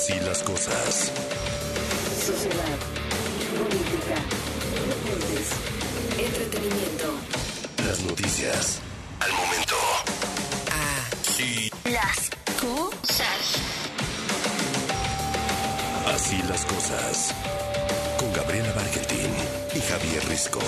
Así las cosas. Sociedad, política, deportes, entretenimiento. Las noticias al momento. Así Las cosas. Así las cosas. Con Gabriela Bargentín y Javier Risco.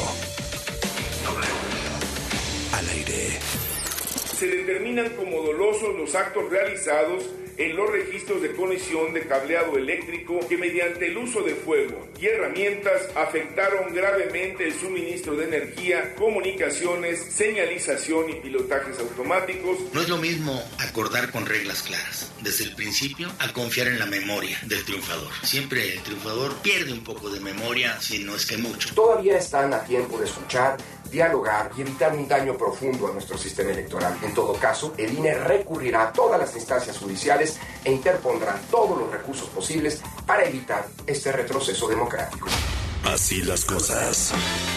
Al aire. Se determinan como dolosos los actos realizados en los registros de conexión de cableado eléctrico que mediante el uso de fuego y herramientas afectaron gravemente el suministro de energía, comunicaciones, señalización y pilotajes automáticos. No es lo mismo acordar con reglas claras desde el principio a confiar en la memoria del triunfador. Siempre el triunfador pierde un poco de memoria, si no es que mucho. Todavía están a tiempo de escuchar, dialogar y evitar un daño profundo a nuestro sistema electoral. En todo caso, el INE recurrirá a todas las instancias judiciales e interpondrá todos los recursos posibles para evitar este retroceso democrático. Así las cosas.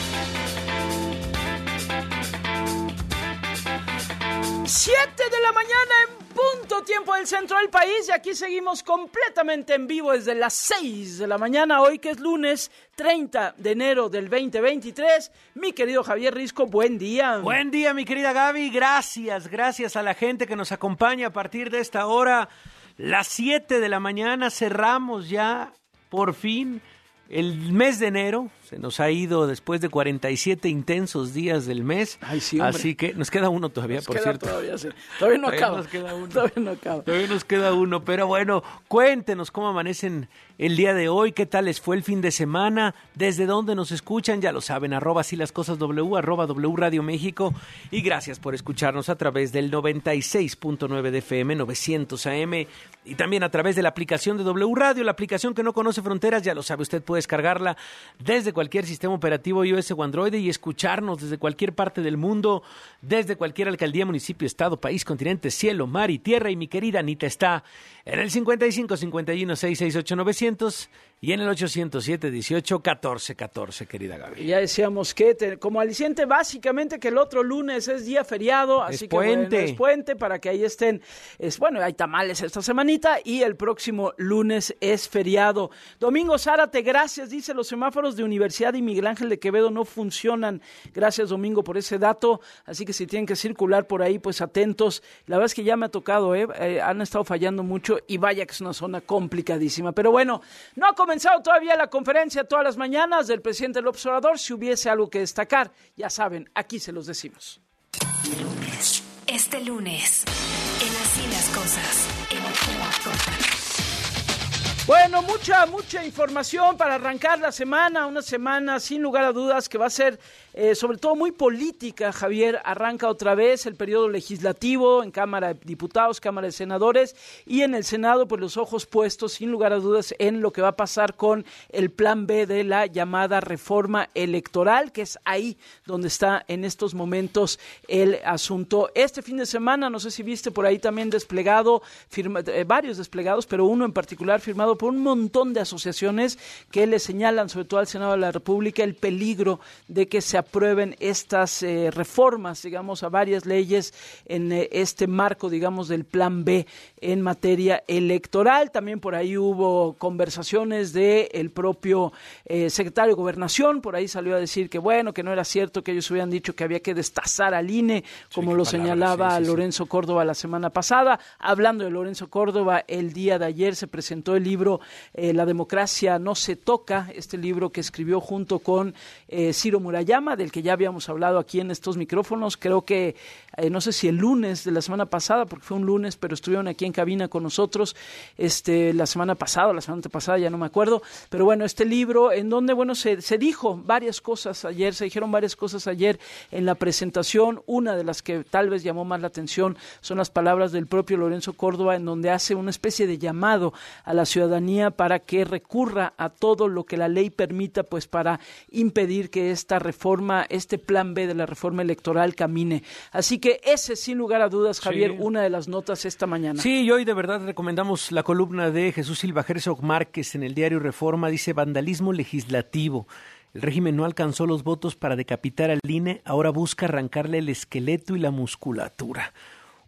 Siete de la mañana en punto, tiempo del centro del país, y aquí seguimos completamente en vivo desde las 6 de la mañana, hoy que es lunes 30 de enero del 2023. Mi querido Javier Risco, buen día. Buen día, mi querida Gaby, gracias a la gente que nos acompaña a partir de esta hora, las 7 de la mañana, cerramos ya, por fin, el mes de enero. Se nos ha ido después de 47 intensos días del mes. Ay, sí, hombre. Así que nos queda uno todavía, por cierto. Todavía, sí. Todavía no acaba. Nos queda uno. Todavía no acaba. Todavía nos queda uno, pero bueno, cuéntenos cómo amanecen el día de hoy, qué tal les fue el fin de semana, desde dónde nos escuchan, ya lo saben, @silascosasw, @W Radio México, y gracias por escucharnos a través del 96.9 de FM, 900 AM, y también a través de la aplicación de W Radio, la aplicación que no conoce fronteras, ya lo sabe, usted puede descargarla desde cualquier sistema operativo iOS o Android y escucharnos desde cualquier parte del mundo, desde cualquier alcaldía, municipio, estado, país, continente, cielo, mar y tierra. Y mi querida Anita está en el 55 51 668 900 y en el 807 18 14 14, querida Gaby. Ya decíamos que como aliciente básicamente que el otro lunes es día feriado, así que puente. Bueno, es puente para que ahí estén. Hay tamales esta semanita y el próximo lunes es feriado. Domingo Zárate, gracias, dice, los semáforos de Universidad y Miguel Ángel de Quevedo no funcionan. Gracias, Domingo, por ese dato, así que si tienen que circular por ahí, pues atentos. La verdad es que ya me ha tocado, han estado fallando mucho y vaya que es una zona complicadísima. Pero bueno, no ha comenzado todavía la conferencia todas las mañanas del presidente López Obrador. Si hubiese algo que destacar, ya saben, aquí se los decimos. Este lunes, en Así las cosas. Bueno, mucha información para arrancar la semana, una semana sin lugar a dudas que va a ser sobre todo muy política, Javier. Arranca otra vez el periodo legislativo en Cámara de Diputados, Cámara de Senadores, y en el Senado pues los ojos puestos sin lugar a dudas en lo que va a pasar con el plan B de la llamada reforma electoral, que es ahí donde está en estos momentos el asunto. Este fin de semana, no sé si viste por ahí también desplegado, varios desplegados, pero uno en particular firmado por un montón de asociaciones que le señalan, sobre todo al Senado de la República, el peligro de que se aprueben estas reformas, digamos, a varias leyes en este marco, digamos, del plan B en materia electoral. También por ahí hubo conversaciones del propio secretario de Gobernación, por ahí salió a decir que bueno, que no era cierto que ellos hubieran dicho que había que destazar al INE, como lo señalaba Lorenzo Córdoba la semana pasada. Hablando de Lorenzo Córdoba, el día de ayer se presentó el libro La democracia no se toca, este libro que escribió junto con Ciro Murayama, del que ya habíamos hablado aquí en estos micrófonos. Creo que, no sé si el lunes de la semana pasada, porque fue un lunes, pero estuvieron aquí en cabina con nosotros la semana pasada, ya no me acuerdo, pero bueno, este libro en donde, bueno, se dijeron varias cosas ayer en la presentación. Una de las que tal vez llamó más la atención son las palabras del propio Lorenzo Córdoba, en donde hace una especie de llamado a la ciudadanía para que recurra a todo lo que la ley permita, pues para impedir que esta reforma, este plan B de la reforma electoral camine. Así que ese, sin lugar a dudas, Javier, una de las notas esta mañana. Sí, y hoy de verdad recomendamos la columna de Jesús Silva Herzog Márquez en el diario Reforma. Dice: vandalismo legislativo. El régimen no alcanzó los votos para decapitar al INE, ahora busca arrancarle el esqueleto y la musculatura.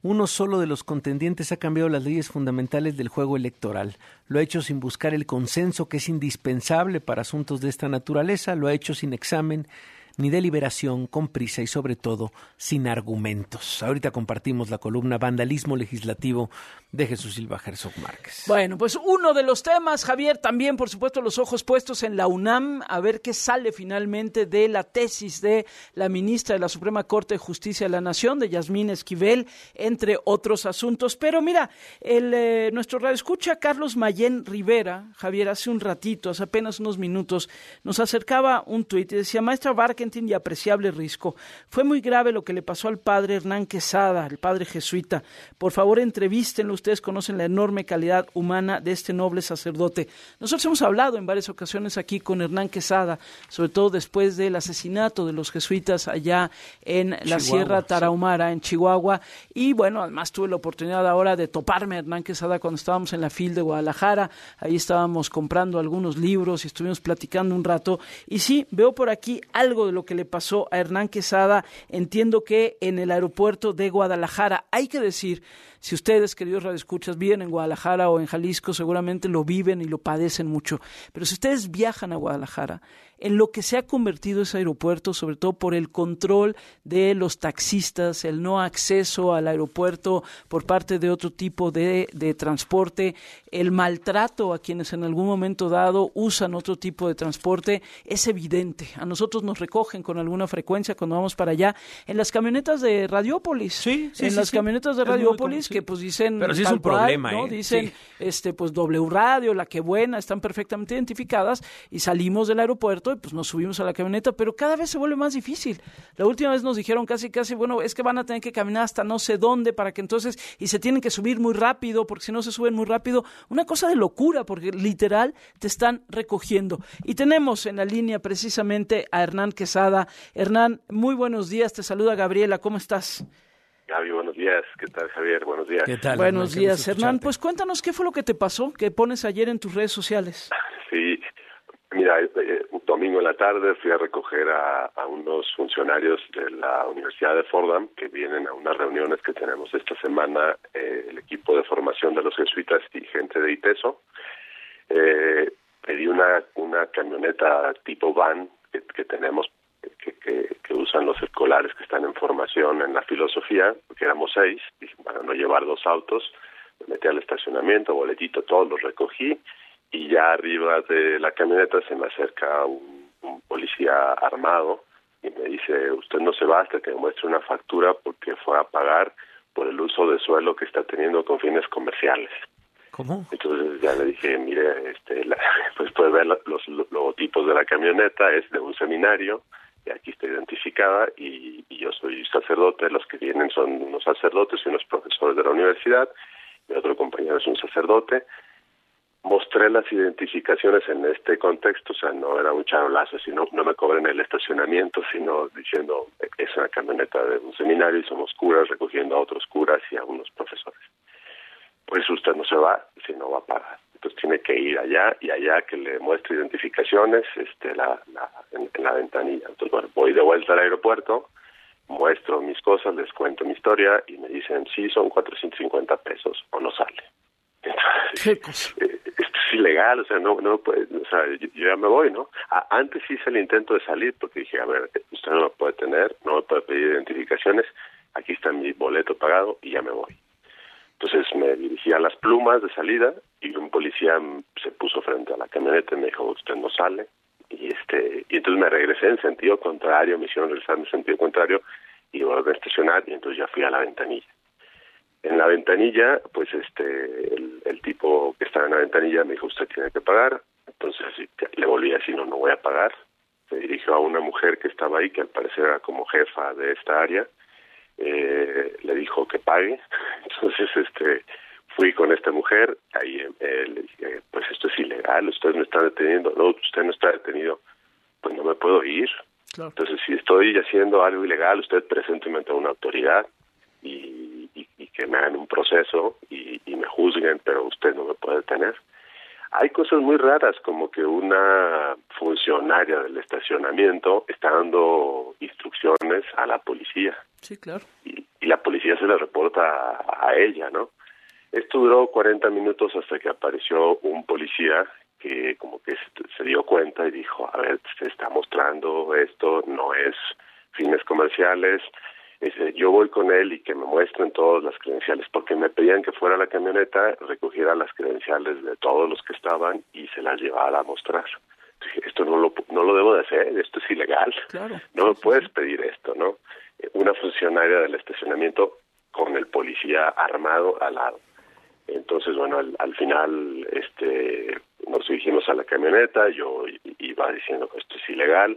Uno solo de los contendientes ha cambiado las leyes fundamentales del juego electoral. Lo ha hecho sin buscar el consenso que es indispensable para asuntos de esta naturaleza. Lo ha hecho sin examen ni deliberación, con prisa y sobre todo sin argumentos. Ahorita compartimos la columna Vandalismo Legislativo de Jesús Silva Herzog Márquez. Bueno, pues uno de los temas, Javier, también por supuesto los ojos puestos en la UNAM, a ver qué sale finalmente de la tesis de la ministra de la Suprema Corte de Justicia de la Nación, de Yasmín Esquivel, entre otros asuntos. Pero mira, nuestro radioescucha Carlos Mayén Rivera, Javier, hace un ratito, hace apenas unos minutos, nos acercaba un tuit y decía: maestra Barkentin y apreciable Risco, fue muy grave lo que le pasó al padre Hernán Quesada, el padre jesuita. Por favor, entrevístenlo, ustedes conocen la enorme calidad humana de este noble sacerdote. Nosotros hemos hablado en varias ocasiones aquí con Hernán Quesada, sobre todo después del asesinato de los jesuitas allá en la Sierra Tarahumara, en Chihuahua, y bueno, además tuve la oportunidad ahora de toparme a Hernán Quesada cuando estábamos en la FIL de Guadalajara. Ahí estábamos comprando algunos libros y estuvimos platicando un rato, y sí, veo por aquí algo de lo que le pasó a Hernán Quesada. Entiendo que en el aeropuerto de Guadalajara, hay que decir, si ustedes, queridos radioescuchas, viven en Guadalajara o en Jalisco, seguramente lo viven y lo padecen mucho, pero si ustedes viajan a Guadalajara, en lo que se ha convertido ese aeropuerto, sobre todo por el control de los taxistas, el no acceso al aeropuerto por parte de otro tipo de transporte, el maltrato a quienes en algún momento dado usan otro tipo de transporte, es evidente. A nosotros nos recogen con alguna frecuencia cuando vamos para allá en las camionetas de Radiópolis. Camionetas de Radiópolis que pues dicen, pero sí es un problema, ¿no? Dicen, pues W Radio, La Que Buena, están perfectamente identificadas, y salimos del aeropuerto y pues nos subimos a la camioneta, pero cada vez se vuelve más difícil. La última vez nos dijeron casi, bueno, es que van a tener que caminar hasta no sé dónde para que entonces, y se tienen que subir muy rápido, porque si no se suben muy rápido, una cosa de locura, porque literal te están recogiendo. Y tenemos en la línea precisamente a Hernán Quesada. Hernán, muy buenos días, te saluda Gabriela, ¿cómo estás? Gaby, buenos días. ¿Qué tal, Javier? Buenos días. ¿Qué tal? Buenos días, Hernán. Pues cuéntanos qué fue lo que te pasó, que pones ayer en tus redes sociales. Sí, mira, un domingo en la tarde fui a recoger a unos funcionarios de la Universidad de Fordham que vienen a unas reuniones que tenemos esta semana, el equipo de formación de los jesuitas y gente de ITESO. Pedí una camioneta tipo van que tenemos, que usan los escolares que están en formación en la filosofía, porque éramos 6, dije, para no llevar 2 autos, me metí al estacionamiento, boletito, todo, los recogí, y ya arriba de la camioneta se me acerca un policía armado y me dice: usted no se va hasta que me muestre una factura porque fue a pagar por el uso de suelo que está teniendo con fines comerciales. ¿Cómo? Entonces ya le dije: mire, pues puede ver los logotipos de la camioneta, es de un seminario, y aquí está identificada, y yo soy sacerdote, los que vienen son unos sacerdotes y unos profesores de la universidad, mi otro compañero es un sacerdote. Mostré las identificaciones en este contexto, o sea, no era un charolazo, sino no me cobren el estacionamiento, sino diciendo es una camioneta de un seminario y somos curas recogiendo a otros curas y a unos profesores. Pues usted no se va si no va a pagar. Entonces tiene que ir allá, y allá que le muestre identificaciones en la ventanilla. Entonces, bueno, voy de vuelta al aeropuerto, muestro mis cosas, les cuento mi historia y me dicen: sí, son 450 pesos o no sale. Entonces, esto es ilegal, o sea, no puede, o sea, yo ya me voy, ¿no? Antes hice el intento de salir porque dije: a ver, usted no me puede tener, no me puede pedir identificaciones, aquí está mi boleto pagado y ya me voy. Entonces me dirigí a las plumas de salida y un policía se puso frente a la camioneta y me dijo: usted no sale. Y entonces me regresé en sentido contrario, me hicieron regresar en sentido contrario y volví a estacionar, y entonces ya fui a la ventanilla. En la ventanilla, pues el tipo que estaba en la ventanilla me dijo: usted tiene que pagar. Entonces le volví a decir: no voy a pagar. Se dirigió a una mujer que estaba ahí, que al parecer era como jefa de esta área. Le dijo que pague. Entonces fui con esta mujer, ahí le dije: pues esto es ilegal, usted me está deteniendo. No, usted no está detenido. Pues no me puedo ir. Claro. Entonces, si estoy haciendo algo ilegal, usted presénteme ante una autoridad y que me hagan un proceso y me juzguen, pero usted no me puede detener. Hay cosas muy raras, como que una funcionaria del estacionamiento está dando instrucciones a la policía. Sí, claro. Y la policía se le reporta a ella, ¿no? Esto duró 40 minutos hasta que apareció un policía que como que se dio cuenta y dijo, a ver, se está mostrando esto, no es fines comerciales, yo voy con él y que me muestren todas las credenciales, porque me pedían que fuera a la camioneta, recogiera las credenciales de todos los que estaban y se las llevara a mostrar. Esto no lo debo de hacer, esto es ilegal, claro, no me puedes pedir esto, ¿no? Una funcionaria del estacionamiento con el policía armado al lado. Entonces, bueno, al final nos dirigimos a la camioneta, yo iba diciendo que esto es ilegal,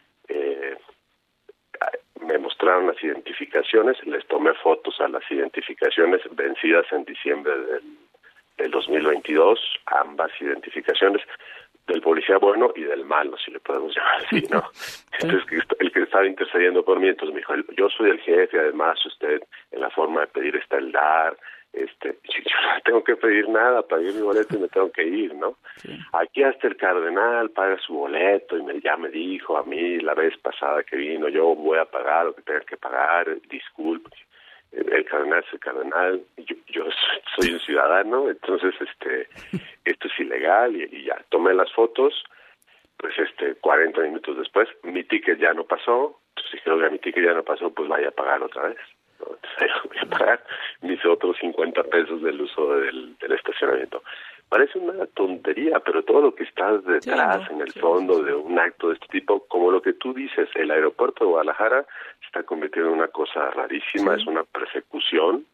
me mostraron las identificaciones, les tomé fotos a las identificaciones vencidas en diciembre del 2022, ambas identificaciones, del policía bueno y del malo, si le podemos llamar así, ¿no? Entonces, el que estaba intercediendo por mí, entonces me dijo, yo soy el jefe, además usted en la forma de pedir está el dar, yo no tengo que pedir nada, pagué mi boleto y me tengo que ir, ¿no? Sí. Aquí hasta el cardenal paga su boleto y ya me dijo a mí la vez pasada que vino, yo voy a pagar lo que tenga que pagar, disculpe. El cardenal es el cardenal, yo soy un ciudadano, entonces esto es ilegal y ya tomé las fotos, pues 40 minutos después mi ticket ya no pasó, entonces dije, oiga, mi ticket ya no pasó, pues vaya a pagar otra vez, ¿no? Entonces voy a pagar mis otros 50 pesos del uso del estacionamiento. Parece una tontería, pero todo lo que está detrás, en el fondo de un acto de este tipo, como lo que tú dices, el aeropuerto de Guadalajara se está convirtiendo en una cosa rarísima, es una persecución.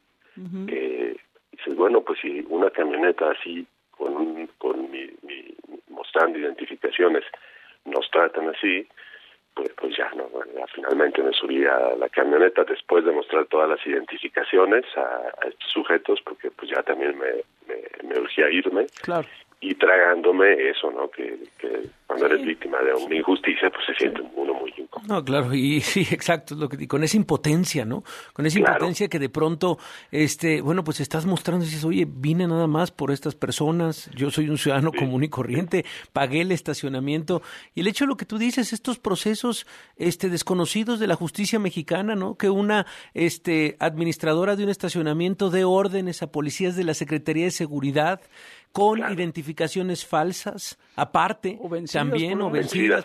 Dices, bueno, pues si una camioneta así, con mostrando identificaciones, nos tratan así, pues ya no, bueno, ya finalmente me subí a la camioneta después de mostrar todas las identificaciones a estos sujetos, porque pues ya también me urgía irme. Claro. Y tragándome eso, ¿no? Que cuando eres víctima de una injusticia, pues se siente uno muy incómodo. No, claro, y sí, exacto, y con esa impotencia, ¿no? Con esa impotencia que de pronto, bueno, pues estás mostrando y dices, oye, vine nada más por estas personas, yo soy un ciudadano común y corriente, pagué el estacionamiento, y el hecho de lo que tú dices, estos procesos desconocidos de la justicia mexicana, ¿no? Que una administradora de un estacionamiento dé órdenes a policías de la Secretaría de Seguridad con identificaciones falsas, aparte, o vencidas, también, o vencidas,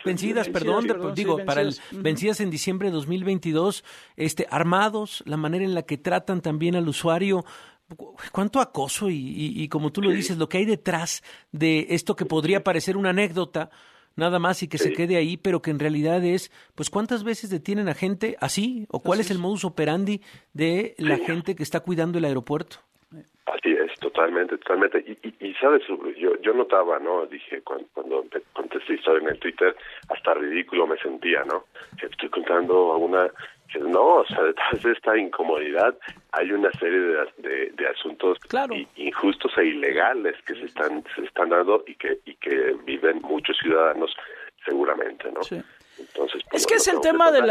vencidas en diciembre de 2022, armados, la manera en la que tratan también al usuario, cuánto acoso y como tú lo dices, lo que hay detrás de esto que podría parecer una anécdota, nada más y que se quede ahí, pero que en realidad es, pues, ¿cuántas veces detienen a gente así? ¿O cuál es el modus operandi de la gente que está cuidando el aeropuerto? Así es, totalmente. Y sabes, yo notaba, ¿no? Dije, cuando conté esta historia en el Twitter, hasta ridículo me sentía, ¿no? Que estoy contando no, o sea, detrás de esta incomodidad hay una serie de asuntos injustos e ilegales que se están dando y que viven muchos ciudadanos seguramente, ¿no? Sí. Entonces, es que es el tema de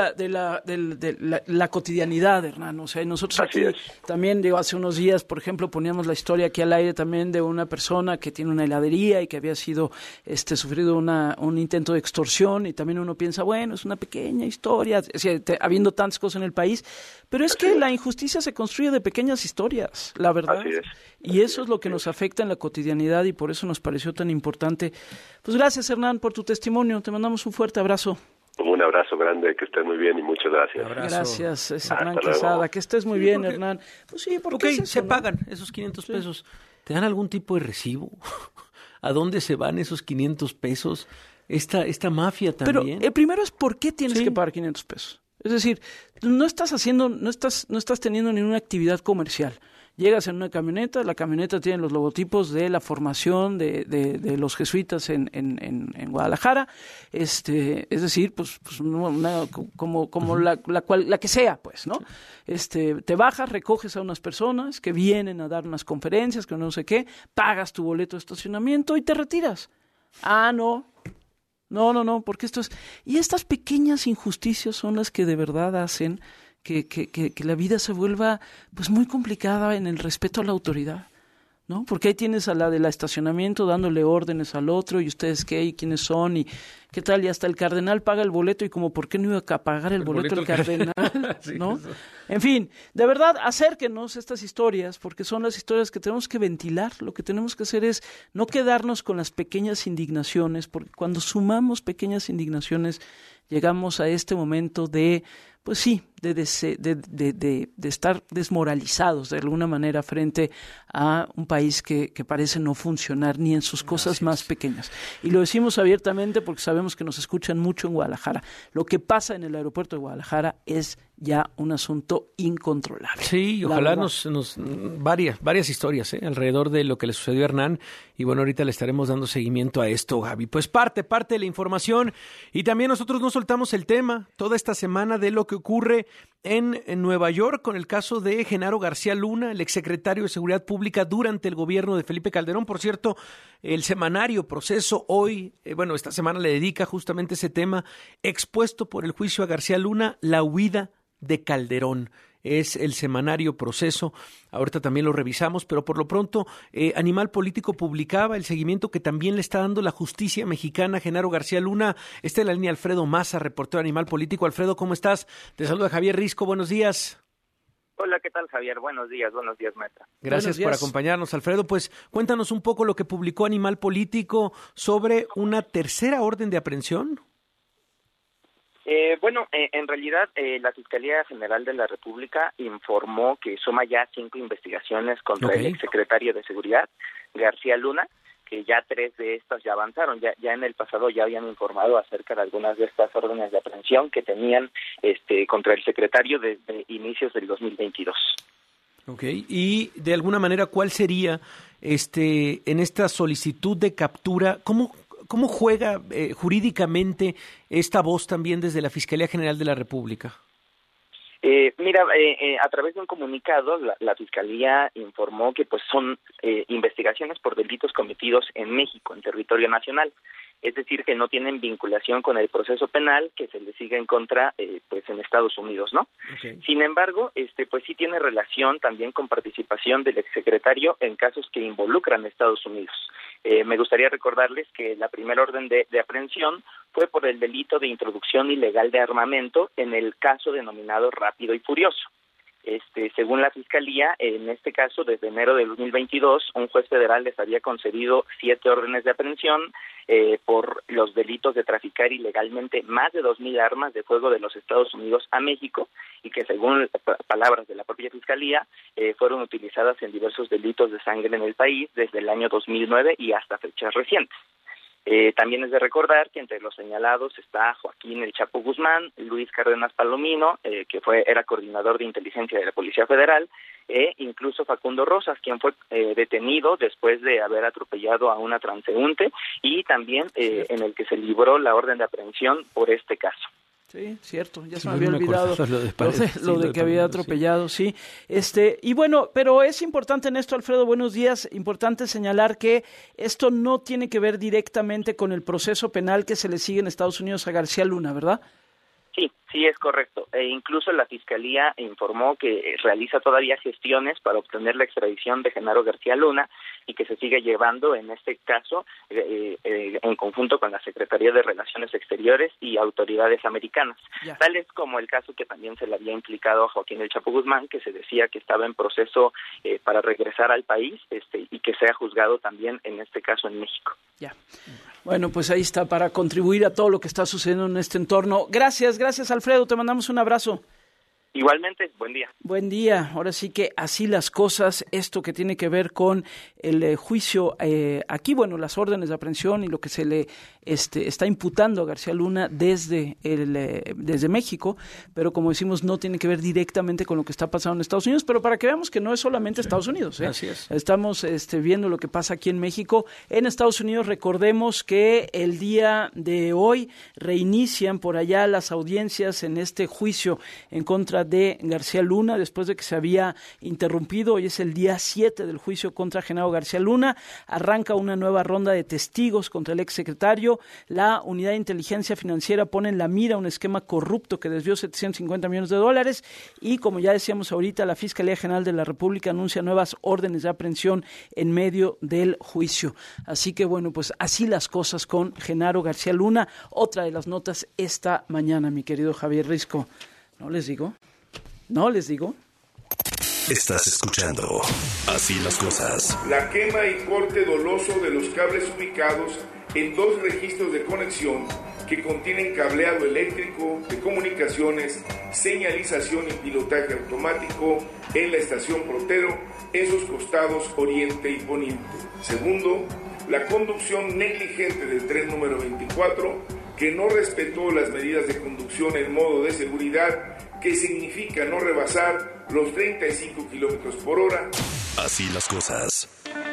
la cotidianidad, Hernán. O sea, nosotros aquí también, hace unos días, por ejemplo, poníamos la historia aquí al aire también de una persona que tiene una heladería y que había sido sufrido un intento de extorsión, y también uno piensa, bueno, es una pequeña historia, habiendo tantas cosas en el país, pero es que la injusticia se construye de pequeñas historias, la verdad. Así es. Y eso es lo que nos afecta en la cotidianidad, y por eso nos pareció tan importante. Pues gracias, Hernán, por tu testimonio. Te mandamos un fuerte abrazo. Un abrazo grande, que estés muy bien y muchas gracias. Gracias, es Hernán Quesada. Que estés muy bien, Hernán. Pues sí, porque se pagan esos 500 pesos. ¿Te dan algún tipo de recibo? ¿A dónde se van esos 500 pesos? Esta mafia también. Pero el primero es, ¿por qué tienes que pagar 500 pesos? Es decir, no estás teniendo ninguna actividad comercial. Llegas en una camioneta, la camioneta tiene los logotipos de la formación de los jesuitas en Guadalajara, es decir, pues como la que sea, pues, ¿no? Te bajas, recoges a unas personas que vienen a dar unas conferencias, que no sé qué, pagas tu boleto de estacionamiento y te retiras. No, porque esto es... Y estas pequeñas injusticias son las que de verdad hacen que la vida se vuelva pues muy complicada en el respeto a la autoridad. ¿no? Porque ahí tienes a la del estacionamiento dándole órdenes al otro, y ustedes qué, y quiénes son, y qué tal, y hasta el cardenal paga el boleto, y como por qué no iba a pagar el boleto el cardenal, sí, ¿no? Eso. En fin, de verdad, acérquenos estas historias, porque son las historias que tenemos que ventilar. Lo que tenemos que hacer es no quedarnos con las pequeñas indignaciones, porque cuando sumamos pequeñas indignaciones, llegamos a este momento de, pues sí, de estar desmoralizados de alguna manera frente a un país que parece no funcionar ni en sus cosas más pequeñas. Y lo decimos abiertamente porque sabemos que nos escuchan mucho en Guadalajara. Lo que pasa en el aeropuerto de Guadalajara es ya un asunto incontrolable. Sí, y ojalá varias historias alrededor de lo que le sucedió a Hernán, y bueno, ahorita le estaremos dando seguimiento a esto, Gaby. Pues parte de la información, y también nosotros no soltamos el tema toda esta semana de lo que ocurre en Nueva York con el caso de Genaro García Luna, el exsecretario de Seguridad Pública durante el gobierno de Felipe Calderón. Por cierto, el semanario Proceso hoy, esta semana le dedica justamente ese tema, expuesto por el juicio a García Luna, la huida de Calderón. Es el semanario Proceso. Ahorita también lo revisamos, pero por lo pronto Animal Político publicaba el seguimiento que también le está dando la justicia mexicana a Genaro García Luna. Está en la línea Alfredo Maza, reportero de Animal Político. Alfredo, ¿cómo estás? Te saluda Javier Risco, buenos días. Hola, ¿qué tal, Javier? Buenos días, Meta. Gracias por acompañarnos, Alfredo. Pues cuéntanos un poco lo que publicó Animal Político sobre una tercera orden de aprehensión. En realidad la Fiscalía General de la República informó que suma ya 5 investigaciones contra el exsecretario de Seguridad, García Luna, que ya 3 de estas ya avanzaron. Ya en el pasado ya habían informado acerca de algunas de estas órdenes de aprehensión que tenían contra el secretario desde inicios del 2022. Okay, y de alguna manera, ¿cuál sería en esta solicitud de captura? ¿Cómo juega jurídicamente esta voz también desde la Fiscalía General de la República? A través de un comunicado, la Fiscalía informó que pues son investigaciones por delitos cometidos en México, en territorio nacional. Es decir, que no tienen vinculación con el proceso penal que se le sigue en contra en Estados Unidos, ¿no? Okay. Sin embargo, pues sí tiene relación también con participación del exsecretario en casos que involucran a Estados Unidos. Me gustaría recordarles que la primera orden de aprehensión fue por el delito de introducción ilegal de armamento en el caso denominado Rápido y Furioso. Según la Fiscalía, en este caso, desde enero de 2022, un juez federal les había concedido 7 órdenes de aprehensión por los delitos de traficar ilegalmente más de 2,000 armas de fuego de los Estados Unidos a México, y que según palabras de la propia Fiscalía, fueron utilizadas en diversos delitos de sangre en el país desde el año 2009 y hasta fechas recientes. También es de recordar que entre los señalados está Joaquín El Chapo Guzmán, Luis Cárdenas Palomino, que era coordinador de inteligencia de la Policía Federal, e incluso Facundo Rosas, quien fue detenido después de haber atropellado a una transeúnte, y también en el que se libró la orden de aprehensión por este caso. Sí, cierto, ya se me había olvidado lo de que había atropellado, sí. Y bueno, pero es importante en esto, Alfredo, buenos días, importante señalar que esto no tiene que ver directamente con el proceso penal que se le sigue en Estados Unidos a García Luna, ¿verdad? Sí, es correcto. Incluso la Fiscalía informó que realiza todavía gestiones para obtener la extradición de Genaro García Luna y que se sigue llevando en este caso en conjunto con la Secretaría de Relaciones Exteriores y autoridades americanas. Tal es como el caso que también se le había implicado a Joaquín El Chapo Guzmán, que se decía que estaba en proceso para regresar al país y que sea juzgado también en este caso en México. Ya. Bueno, pues ahí está para contribuir a todo lo que está sucediendo en este entorno. Gracias Alfredo, te mandamos un abrazo. Igualmente, buen día. Buen día. Ahora sí que así las cosas, esto que tiene que ver con el juicio aquí, bueno, las órdenes de aprehensión y lo que se le está imputando a García Luna desde México, pero como decimos, no tiene que ver directamente con lo que está pasando en Estados Unidos, pero para que veamos que no es solamente Estados Unidos. Así es. Estamos viendo lo que pasa aquí en México. En Estados Unidos, recordemos que el día de hoy reinician por allá las audiencias en este juicio en contra contra de García Luna, después de que se había interrumpido. Hoy es el día 7 del juicio contra Genaro García Luna. Arranca una nueva ronda de testigos contra el exsecretario. La Unidad de Inteligencia Financiera pone en la mira un esquema corrupto que desvió $750 millones y, como ya decíamos ahorita, la Fiscalía General de la República anuncia nuevas órdenes de aprehensión en medio del juicio. Así que bueno, pues así las cosas con Genaro García Luna. Otra de las notas esta mañana, mi querido Javier Risco. ¿No les digo? Estás escuchando Así las Cosas. La quema y corte doloso de los cables ubicados en 2 registros de conexión que contienen cableado eléctrico, de comunicaciones, señalización y pilotaje automático en la estación Protero, en sus costados oriente y poniente. Segundo, la conducción negligente del tren número 24, que no respetó las medidas de conducción en modo de seguridad, que significa no rebasar los 35 kilómetros por hora. Así las cosas.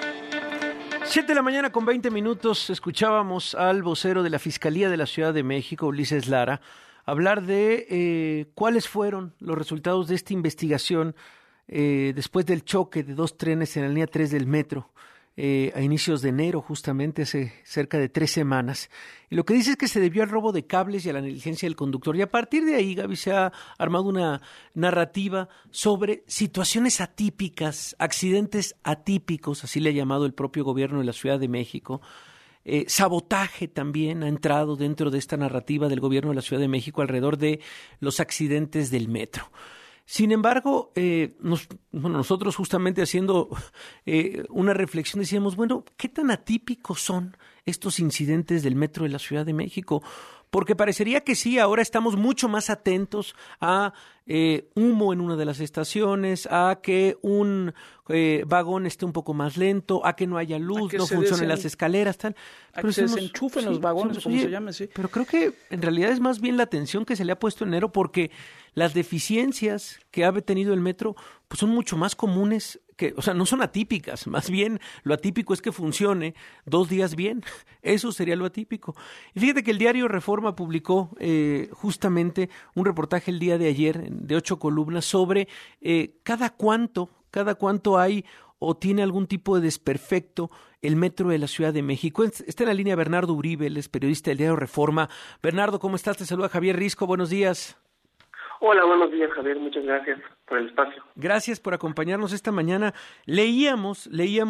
7 de la mañana con 20 minutos. Escuchábamos al vocero de la Fiscalía de la Ciudad de México, Ulises Lara, hablar de cuáles fueron los resultados de esta investigación después del choque de 2 trenes en la línea 3 del metro. A inicios de enero, justamente hace cerca de 3 semanas. Y lo que dice es que se debió al robo de cables y a la negligencia del conductor. Y a partir de ahí, Gaby, se ha armado una narrativa sobre situaciones atípicas, accidentes atípicos, así le ha llamado el propio gobierno de la Ciudad de México. Sabotaje también ha entrado dentro de esta narrativa del gobierno de la Ciudad de México alrededor de los accidentes del metro. Sin embargo, nosotros justamente haciendo una reflexión decíamos, bueno, ¿qué tan atípicos son estos incidentes del metro de la Ciudad de México? Porque parecería que sí, ahora estamos mucho más atentos a humo en una de las estaciones, a que un vagón esté un poco más lento, a que no haya luz, no funcionen las escaleras, tal. A que se desenchufen los vagones, como se llame, sí. Pero creo que en realidad es más bien la atención que se le ha puesto en enero, porque las deficiencias que ha tenido el metro pues son mucho más comunes, no son atípicas, más bien lo atípico es que funcione 2 días bien, eso sería lo atípico. Y fíjate que el diario Reforma publicó justamente un reportaje el día de ayer de 8 columnas sobre cada cuánto hay o tiene algún tipo de desperfecto el metro de la Ciudad de México. Está en la línea Bernardo Uribe, él es periodista del diario Reforma. Bernardo, ¿cómo estás? Te saluda Javier Risco, buenos días. Hola, buenos días, Javier, muchas gracias por el espacio. Gracias por acompañarnos esta mañana. Leíamos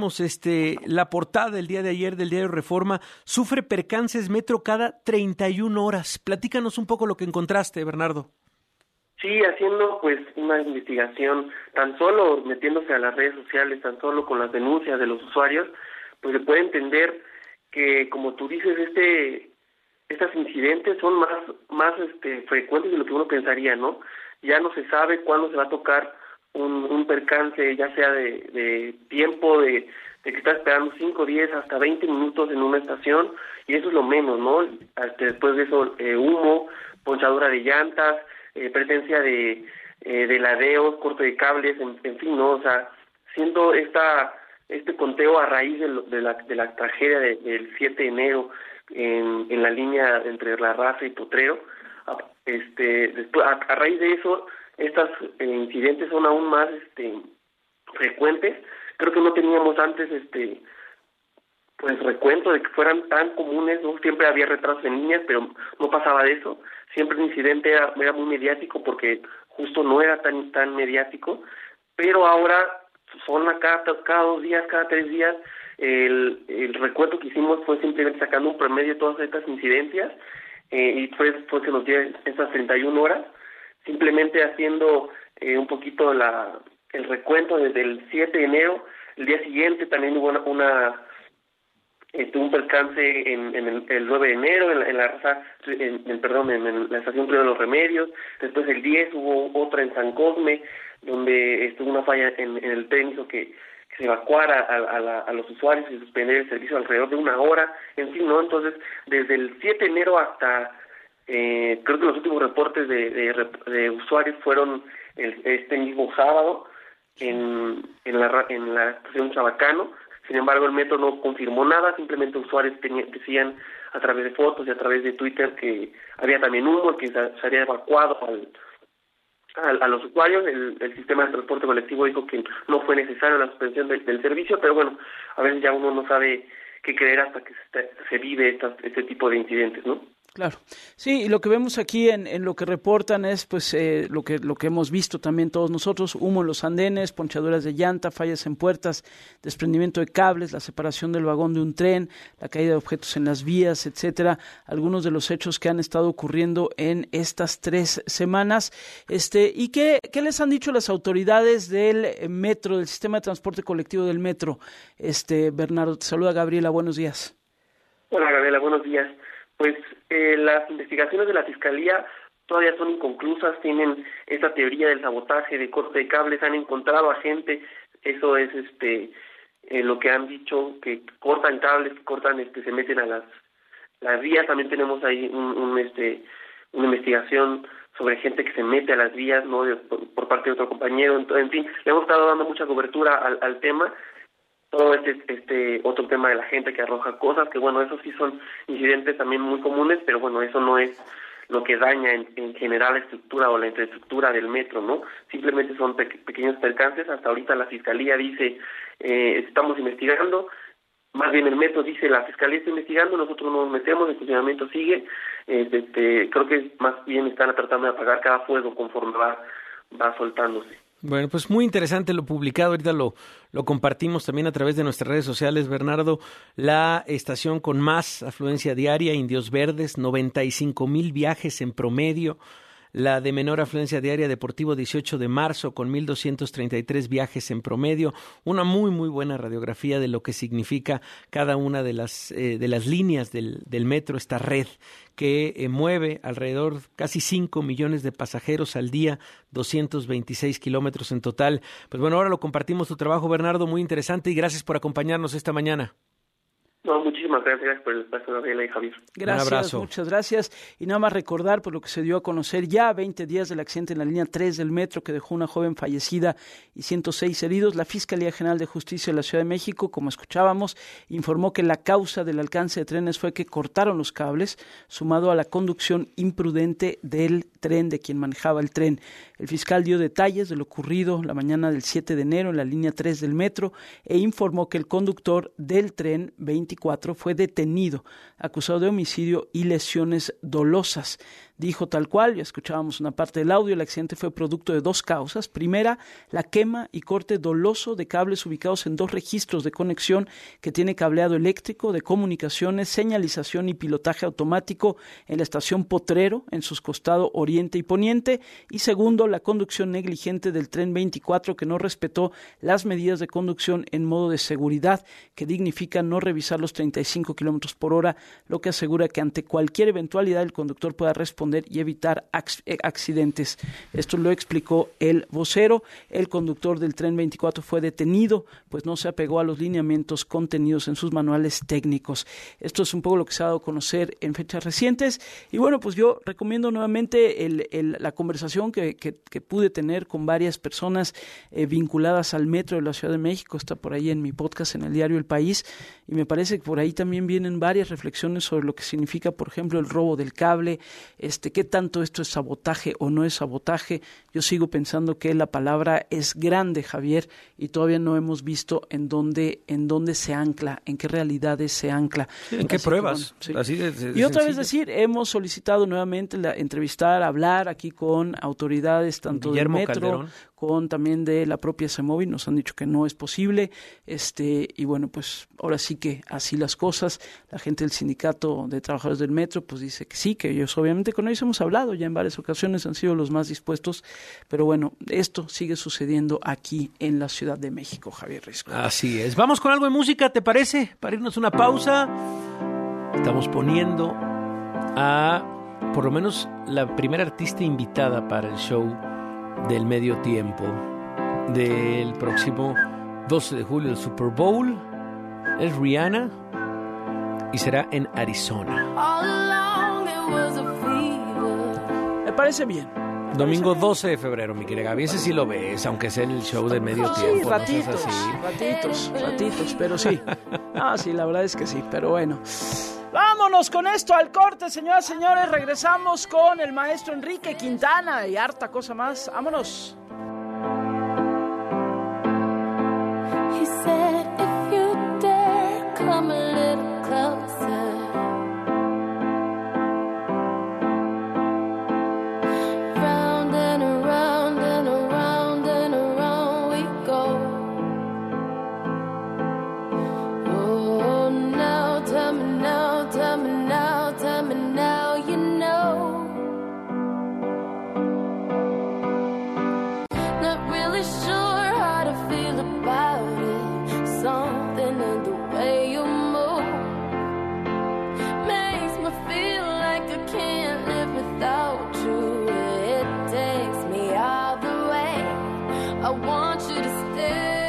la portada del día de ayer del diario Reforma, sufre percances metro cada 31 horas. Platícanos un poco lo que encontraste, Bernardo. Sí, haciendo pues una investigación, tan solo metiéndose a las redes sociales, tan solo con las denuncias de los usuarios, pues se puede entender que, como tú dices, estos incidentes son más frecuentes de lo que uno pensaría, ¿no? Ya no se sabe cuándo se va a tocar un percance, ya sea de tiempo, de que está esperando 5, 10, hasta 20 minutos en una estación, y eso es lo menos, ¿no? Después de eso, humo, ponchadura de llantas, presencia de ladeos, corte de cables, en fin, ¿no? O sea, siendo este conteo a raíz de la tragedia del 7 de enero en la línea entre La Raza y Potrero, después a raíz de eso, estos incidentes son aún más frecuentes. Creo que no teníamos antes pues recuento de que fueran tan comunes, ¿no? Siempre había retrasos en líneas, pero no pasaba de eso. Siempre el incidente era muy mediático porque justo no era tan mediático, pero ahora son cada 2 días, cada 3 días. El recuento que hicimos fue simplemente sacando un promedio de todas estas incidencias y fue que nos dio estas 31 horas, simplemente haciendo un poquito el recuento desde el 7 de enero. El día siguiente también hubo un percance en el 9 de enero en la estación Río de los Remedios. Después el 10 hubo otra en San Cosme, donde estuvo una falla en el tren, hizo que se evacuara a los usuarios y suspender el servicio alrededor de 1 hora, en fin, ¿no? Entonces, desde el 7 de enero hasta, creo que los últimos reportes de usuarios fueron este mismo sábado en la estación Chabacano. Sin embargo, el metro no confirmó nada, simplemente usuarios decían a través de fotos y a través de Twitter que había también humo, que se había evacuado a los usuarios. El sistema de transporte colectivo dijo que no fue necesario la suspensión del servicio, pero bueno, a veces ya uno no sabe qué creer hasta que se vive este tipo de incidentes, ¿no? Claro. Sí, y lo que vemos aquí en lo que reportan es pues lo que hemos visto también todos nosotros: humo en los andenes, ponchaduras de llanta, fallas en puertas, desprendimiento de cables, la separación del vagón de un tren, la caída de objetos en las vías, etcétera. Algunos de los hechos que han estado ocurriendo en estas 3 semanas. ¿Y qué les han dicho las autoridades del metro, del sistema de transporte colectivo del metro? Bernardo, te saluda Gabriela, buenos días. Hola Gabriela, buenos días. Pues las investigaciones de la Fiscalía todavía son inconclusas, tienen esa teoría del sabotaje, de corte de cables, han encontrado a gente, eso es lo que han dicho, que cortan cables, se meten a las vías. También tenemos ahí una investigación sobre gente que se mete a las vías, ¿no? por parte de otro compañero. Entonces, en fin, le hemos estado dando mucha cobertura al tema. Todo otro tema de la gente que arroja cosas, que bueno, esos sí son incidentes también muy comunes, pero bueno, eso no es lo que daña en general la estructura o la infraestructura del metro, ¿no? Simplemente son pequeños percances. Hasta ahorita la Fiscalía dice, estamos investigando, más bien el metro dice, la Fiscalía está investigando, nosotros nos metemos, el funcionamiento sigue. Creo que más bien están tratando de apagar cada fuego conforme va soltándose. Bueno, pues muy interesante lo publicado, ahorita lo compartimos también a través de nuestras redes sociales, Bernardo. La estación con más afluencia diaria, Indios Verdes, 95,000 viajes en promedio. La de menor afluencia diaria, Deportivo 18 de marzo, con 1,233 viajes en promedio. Una muy, muy buena radiografía de lo que significa cada una de las líneas del metro, esta red que mueve alrededor casi 5 millones de pasajeros al día, 226 kilómetros en total. Pues bueno, ahora lo compartimos tu trabajo, Bernardo, muy interesante, y gracias por acompañarnos esta mañana. No, muchísimas gracias por el espacio, Gabriela y Javier. Gracias, un abrazo. Muchas gracias. Y nada más recordar por lo que se dio a conocer ya 20 días del accidente en la línea 3 del metro que dejó una joven fallecida y 106 heridos. La Fiscalía General de Justicia de la Ciudad de México, como escuchábamos, informó que la causa del alcance de trenes fue que cortaron los cables, sumado a la conducción imprudente del tren, de quien manejaba el tren. El fiscal dio detalles de lo ocurrido la mañana del 7 de enero en la línea 3 del metro e informó que el conductor del tren 24 fue detenido, acusado de homicidio y lesiones dolosas. Dijo tal cual, ya escuchábamos una parte del audio, el accidente fue producto de 2 causas. Primera, la quema y corte doloso de cables ubicados en 2 registros de conexión que tiene cableado eléctrico, de comunicaciones, señalización y pilotaje automático en la estación Potrero, en sus costados oriente y poniente. Y segundo, la conducción negligente del tren 24 que no respetó las medidas de conducción en modo de seguridad, que dignifica no revisar los 35 kilómetros por hora, lo que asegura que ante cualquier eventualidad el conductor pueda responder y evitar accidentes. Esto lo explicó el vocero. El conductor del tren 24 fue detenido, pues no se apegó a los lineamientos contenidos en sus manuales técnicos. Esto es un poco lo que se ha dado a conocer en fechas recientes. Y bueno, pues yo recomiendo nuevamente la conversación que pude tener con varias personas vinculadas al metro de la Ciudad de México. Está por ahí en mi podcast en el diario El País, y me parece que por ahí también vienen varias reflexiones sobre lo que significa, por ejemplo, el robo del cable, qué tanto esto es sabotaje o no es sabotaje. Yo sigo pensando que la palabra es grande, Javier, y todavía no hemos visto en dónde se ancla, en qué realidades se ancla. Sí, ¿en qué pruebas? Que, bueno, sí. Así de otra vez decir, hemos solicitado nuevamente entrevistar, hablar aquí con autoridades tanto Guillermo del metro, Calderón, con también de la propia CEMOVI. Nos han dicho que no es posible, y bueno, pues ahora sí que así las cosas. La gente del sindicato de trabajadores del metro pues dice que sí, que ellos obviamente con ellos hemos hablado ya en varias ocasiones, han sido los más dispuestos, pero bueno, esto sigue sucediendo aquí en la Ciudad de México, Javier Risco. Así es. Vamos con algo de música, ¿te parece? Para irnos una pausa. Estamos poniendo a por lo menos la primera artista invitada para el show del medio tiempo del próximo 12 de julio, el Super Bowl. Es Rihanna y será en Arizona. Me parece bien. Domingo 12 de febrero, mi querida Gaby. Ese sí lo ves, aunque sea el show de medio tiempo. Sí, ratitos, pero sí. Sí, la verdad es que sí, pero bueno. ¡Vámonos! Vámonos con esto al corte, señoras y señores. Regresamos con el maestro Enrique Quintana y harta cosa más. Vámonos. He said, if you dare, come a little closer. Round and around and around and around we go. Oh, now, tell me now, tell me now, tell me now, you know. Not really sure how to feel about it. Something in the way you move makes me feel like I can't live without you. It takes me all the way. I want you to stay.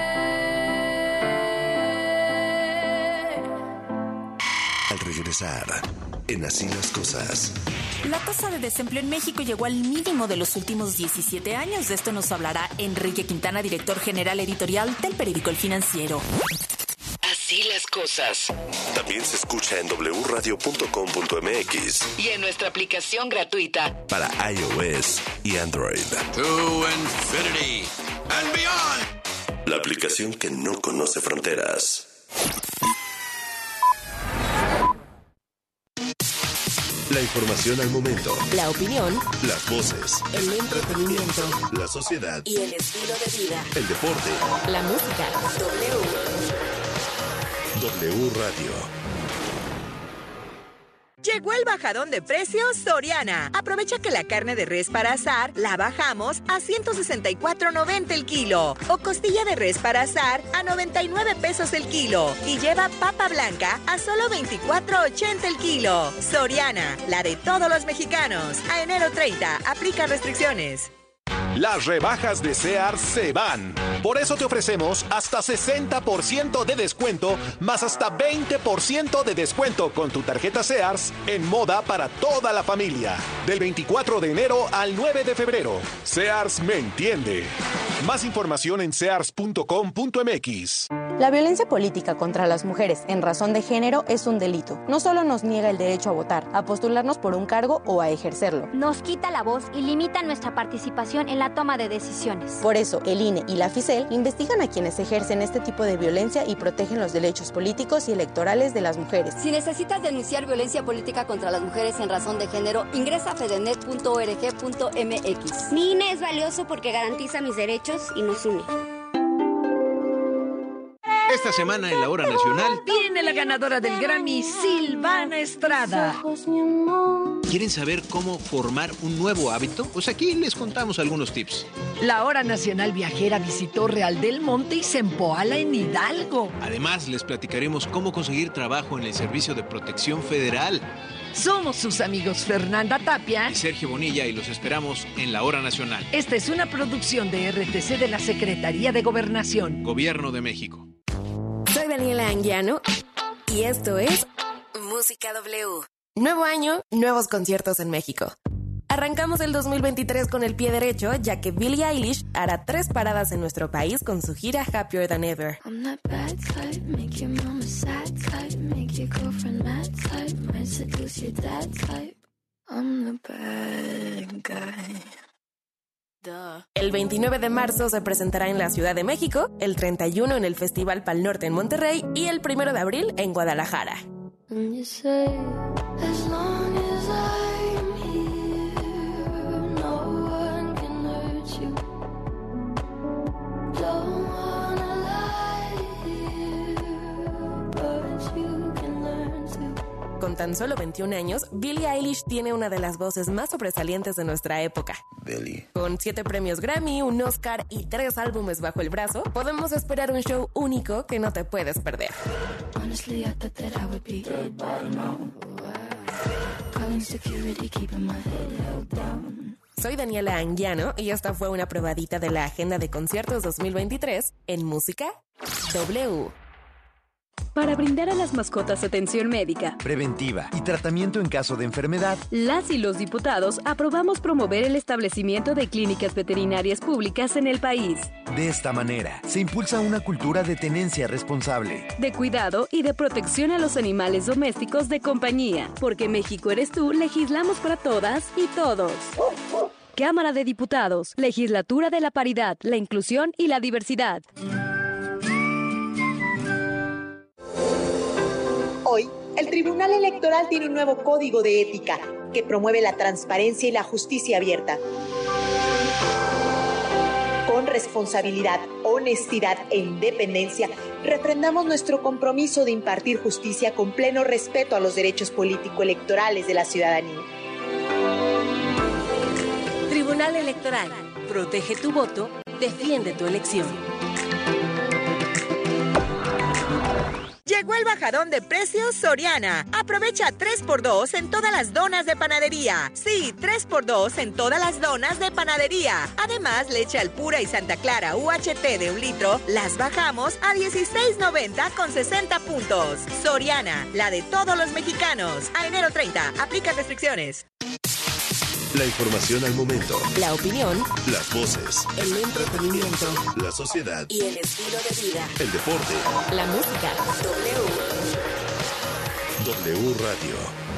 Al regresar, en Así las Cosas. La tasa de desempleo en México llegó al mínimo de los últimos 17 años. De esto nos hablará Enrique Quintana, director general editorial del periódico El Financiero. Así las cosas. También se escucha en wradio.com.mx Y en nuestra aplicación gratuita para iOS y Android. To infinity and beyond. La aplicación que no conoce fronteras. La información al momento. La opinión. Las voces. El entretenimiento. La sociedad. Y el estilo de vida. El deporte. La música. W Radio. Llegó el bajadón de precios Soriana. Aprovecha que la carne de res para asar la bajamos a $164.90 el kilo. O costilla de res para asar a 99 pesos el kilo. Y lleva papa blanca a solo $24.80 el kilo. Soriana, la de todos los mexicanos. A enero 30, aplica restricciones. Las rebajas de Sears se van. Por eso te ofrecemos hasta 60% de descuento, más hasta 20% de descuento con tu tarjeta Sears en moda para toda la familia. Del 24 de enero al 9 de febrero. Sears me entiende. Más información en sears.com.mx. La violencia política contra las mujeres en razón de género es un delito. No solo nos niega el derecho a votar, a postularnos por un cargo o a ejercerlo. Nos quita la voz y limita nuestra participación en la toma de decisiones. Por eso, el INE y la FICEL investigan a quienes ejercen este tipo de violencia y protegen los derechos políticos y electorales de las mujeres. Si necesitas denunciar violencia política contra las mujeres en razón de género, ingresa a fedenet.org.mx. Mi INE es valioso porque garantiza mis derechos y nos une. Esta semana en la Hora Nacional viene la ganadora del Grammy, Silvana Estrada. ¿Quieren saber cómo formar un nuevo hábito? Pues aquí les contamos algunos tips. La Hora Nacional Viajera visitó Real del Monte y Zempoala en Hidalgo. Además, les platicaremos cómo conseguir trabajo en el Servicio de Protección Federal. Somos sus amigos Fernanda Tapia y Sergio Bonilla y los esperamos en la Hora Nacional. Esta es una producción de RTC de la Secretaría de Gobernación. Gobierno de México. Soy Daniela Anguiano y esto es Música W. Nuevo año, nuevos conciertos en México. Arrancamos el 2023 con el pie derecho, ya que Billie Eilish hará 3 paradas en nuestro país con su gira Happier Than Ever. El 29 de marzo se presentará en la Ciudad de México, el 31 en el Festival Pal Norte en Monterrey y el 1 de abril en Guadalajara. Con tan solo 21 años, Billie Eilish tiene una de las voces más sobresalientes de nuestra época. Billie. Con 7 premios Grammy, un Oscar y 3 álbumes bajo el brazo, podemos esperar un show único que no te puedes perder. Soy Daniela Anguiano y esta fue una probadita de la agenda de conciertos 2023 en Música W. Para brindar a las mascotas atención médica, preventiva y tratamiento en caso de enfermedad, las y los diputados aprobamos promover el establecimiento de clínicas veterinarias públicas en el país. De esta manera, se impulsa una cultura de tenencia responsable, de cuidado y de protección a los animales domésticos de compañía. Porque México eres tú, legislamos para todas y todos. Cámara de Diputados, Legislatura de la Paridad, la Inclusión y la Diversidad. Hoy, el Tribunal Electoral tiene un nuevo código de ética que promueve la transparencia y la justicia abierta. Con responsabilidad, honestidad e independencia, refrendamos nuestro compromiso de impartir justicia con pleno respeto a los derechos político-electorales de la ciudadanía. Tribunal Electoral. Protege tu voto, defiende tu elección. Llegó el bajadón de precios Soriana. Aprovecha 3x2 en todas las donas de panadería. Sí, 3x2 en todas las donas de panadería. Además, leche Alpura y Santa Clara UHT de 1 litro las bajamos a $16.90 con 60 puntos. Soriana, la de todos los mexicanos. A enero 30, aplica restricciones. La información al momento. La opinión. Las voces. El entretenimiento. La sociedad. Y el estilo de vida. El deporte. La música. W Radio.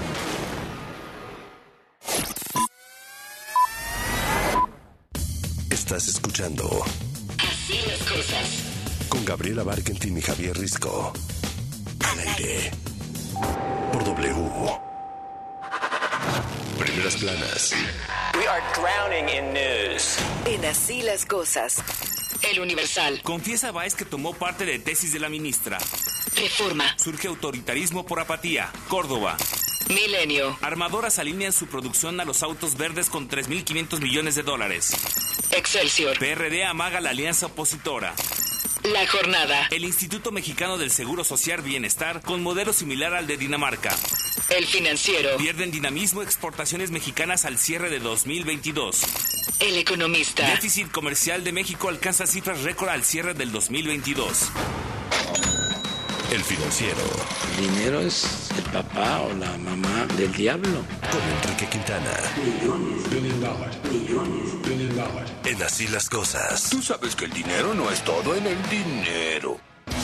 Estás escuchando Así las cosas. con Gabriela Barkentin y Javier Risco. Al aire. Por W. Primeras planas. We are drowning in news. En Así las cosas. El Universal. Confiesa Báez que tomó parte de tesis de la ministra. Reforma. Surge autoritarismo por apatía. Córdoba. Milenio. Armadoras alinean su producción a los autos verdes con $3.500 millones. Excelsior. PRD amaga la alianza opositora. La Jornada. El Instituto Mexicano del Seguro Social Bienestar con modelo similar al de Dinamarca. El Financiero. Pierden dinamismo exportaciones mexicanas al cierre de 2022. El Economista. Déficit comercial de México alcanza cifras récord al cierre del 2022. El Financiero. El dinero es el papá o la mamá del diablo. Con Enrique Quintana. Millones. En Así las cosas. Tú sabes que el dinero no es todo en el dinero.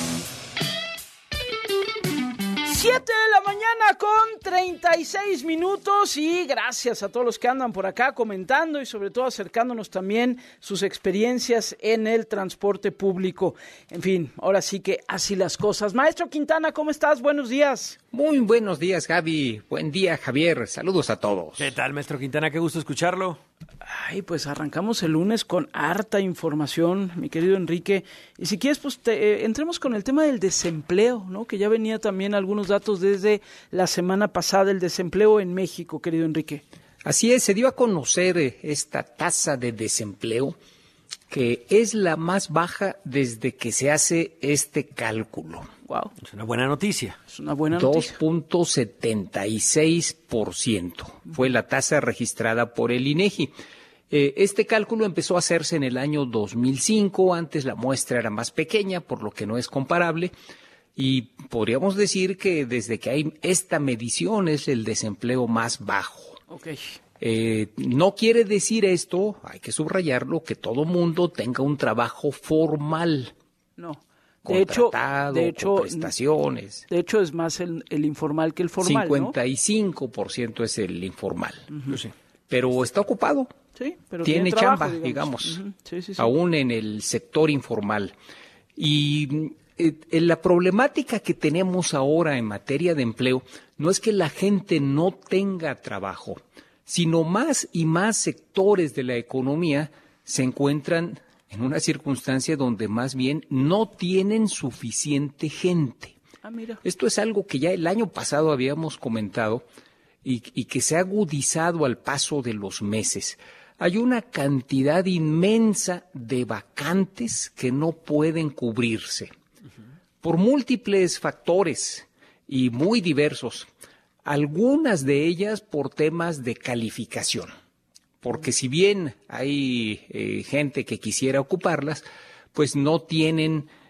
7 de la mañana con 36 minutos y gracias a todos los que andan por acá comentando y sobre todo acercándonos también sus experiencias en el transporte público. En fin, ahora sí que así las cosas. Maestro Quintana, ¿cómo estás? Buenos días. Muy buenos días, Gaby. Buen día, Javier. Saludos a todos. ¿Qué tal, maestro Quintana? Qué gusto escucharlo. Ay, pues arrancamos el lunes con harta información, mi querido Enrique. Y si quieres, pues entremos con el tema del desempleo, ¿no? Que ya venía también algunos datos desde la semana pasada, el desempleo en México, querido Enrique. Así es, se dio a conocer esta tasa de desempleo, que es la más baja desde que se hace este cálculo. Wow. Es una buena noticia. Es una buena noticia. 2.76% fue la tasa registrada por el INEGI. Este cálculo empezó a hacerse en el año 2005, antes la muestra era más pequeña, por lo que no es comparable, y podríamos decir que desde que hay esta medición es el desempleo más bajo. Okay. No quiere decir esto, hay que subrayarlo, que todo mundo tenga un trabajo formal. No. Contratado, con prestaciones. De hecho, es más el informal que el formal, 55% ¿no? Es el informal. Uh-huh. Sí. Pero está ocupado. Sí, pero tiene trabajo, chamba, digamos. Uh-huh. Sí. Aún en el sector informal. Y la problemática que tenemos ahora en materia de empleo no es que la gente no tenga trabajo, sino más y más sectores de la economía se encuentran en una circunstancia donde más bien no tienen suficiente gente. Ah, mira. Esto es algo que ya el año pasado habíamos comentado y que se ha agudizado al paso de los meses. Hay una cantidad inmensa de vacantes que no pueden cubrirse por múltiples factores y muy diversos. Algunas de ellas por temas de calificación. Porque si bien hay gente que quisiera ocuparlas, pues no tienen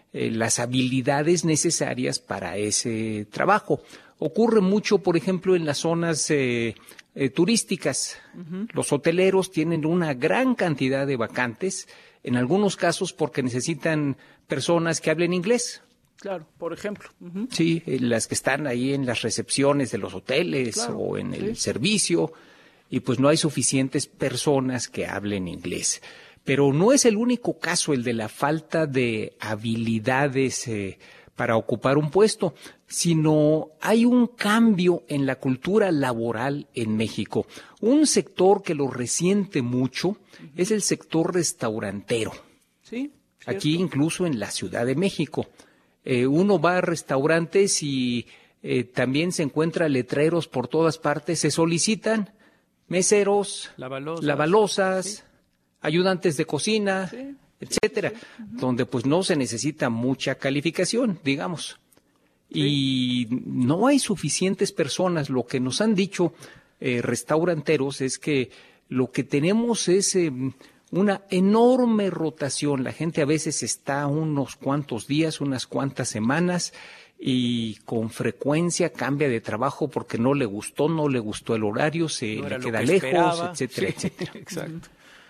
las habilidades necesarias para ese trabajo. Ocurre mucho, por ejemplo, en las zonas turísticas. Uh-huh. Los hoteleros tienen una gran cantidad de vacantes, en algunos casos porque necesitan personas que hablen inglés. Claro, por ejemplo. Uh-huh. Sí, las que están ahí en las recepciones de los hoteles, claro, o en el servicio, y pues no hay suficientes personas que hablen inglés. Pero no es el único caso el de la falta de habilidades para ocupar un puesto, sino hay un cambio en la cultura laboral en México. Un sector que lo resiente mucho es el sector restaurantero. Sí, cierto. Aquí incluso en la Ciudad de México. Uno va a restaurantes y también se encuentra letreros por todas partes. Se solicitan meseros, lavalosas, sí, ayudantes de cocina, sí, etcétera, sí. Uh-huh. Donde pues no se necesita mucha calificación, digamos. Sí. Y no hay suficientes personas. Lo que nos han dicho restauranteros es que lo que tenemos es una enorme rotación. La gente a veces está unos cuantos días, unas cuantas semanas, y con frecuencia cambia de trabajo porque no le gustó el horario, no le queda lejos, esperaba, etcétera, sí, etcétera. Exacto.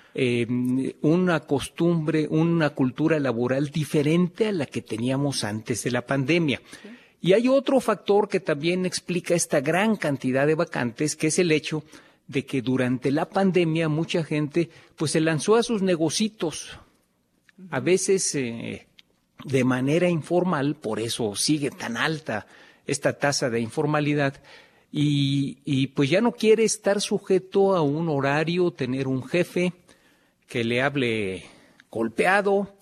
Una costumbre, una cultura laboral diferente a la que teníamos antes de la pandemia. Sí. Y hay otro factor que también explica esta gran cantidad de vacantes, que es el hecho de que durante la pandemia mucha gente pues se lanzó a sus negocitos, a veces de manera informal, por eso sigue tan alta esta tasa de informalidad, y pues ya no quiere estar sujeto a un horario, tener un jefe que le hable golpeado,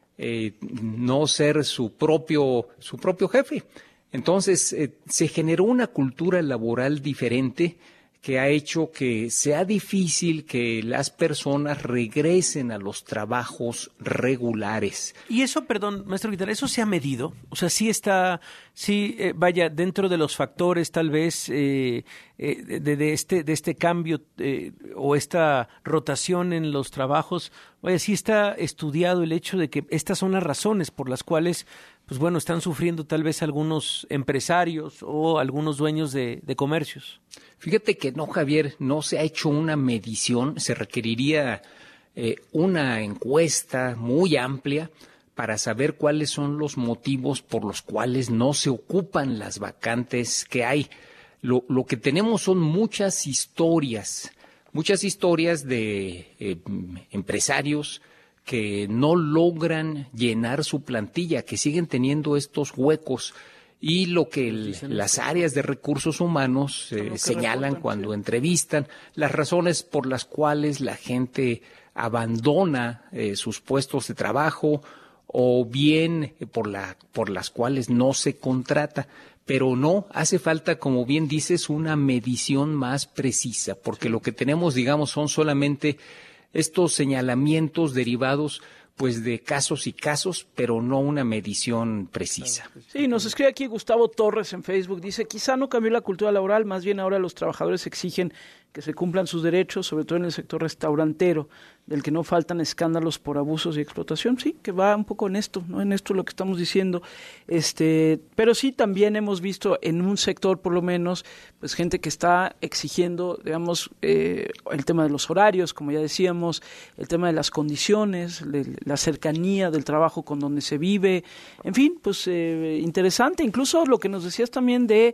no ser su propio jefe. Entonces se generó una cultura laboral diferente que ha hecho que sea difícil que las personas regresen a los trabajos regulares. Y eso, perdón, maestro Quintana, ¿eso se ha medido? O sea, sí está, vaya, dentro de los factores tal vez de este cambio o esta rotación en los trabajos, vaya, sí está estudiado el hecho de que estas son las razones por las cuales, pues bueno, están sufriendo tal vez algunos empresarios o algunos dueños de comercios. Fíjate que no, Javier, no se ha hecho una medición, se requeriría una encuesta muy amplia para saber cuáles son los motivos por los cuales no se ocupan las vacantes que hay. Lo que tenemos son muchas historias de empresarios que no logran llenar su plantilla, que siguen teniendo estos huecos. Y lo que las áreas de recursos humanos señalan cuando entrevistan, las razones por las cuales la gente abandona sus puestos de trabajo o bien por las cuales no se contrata. Pero no, hace falta, como bien dices, una medición más precisa, porque lo que tenemos, digamos, son solamente estos señalamientos derivados pues de casos y casos, pero no una medición precisa. Sí, nos escribe aquí Gustavo Torres en Facebook, dice, quizá no cambió la cultura laboral, más bien ahora los trabajadores exigen que se cumplan sus derechos, sobre todo en el sector restaurantero, del que no faltan escándalos por abusos y explotación. Sí, que va un poco en esto, ¿no? En esto lo que estamos diciendo. Pero sí también hemos visto en un sector, por lo menos, pues gente que está exigiendo, digamos, el tema de los horarios, como ya decíamos, el tema de las condiciones, la cercanía del trabajo con donde se vive, en fin, pues interesante. Incluso lo que nos decías también de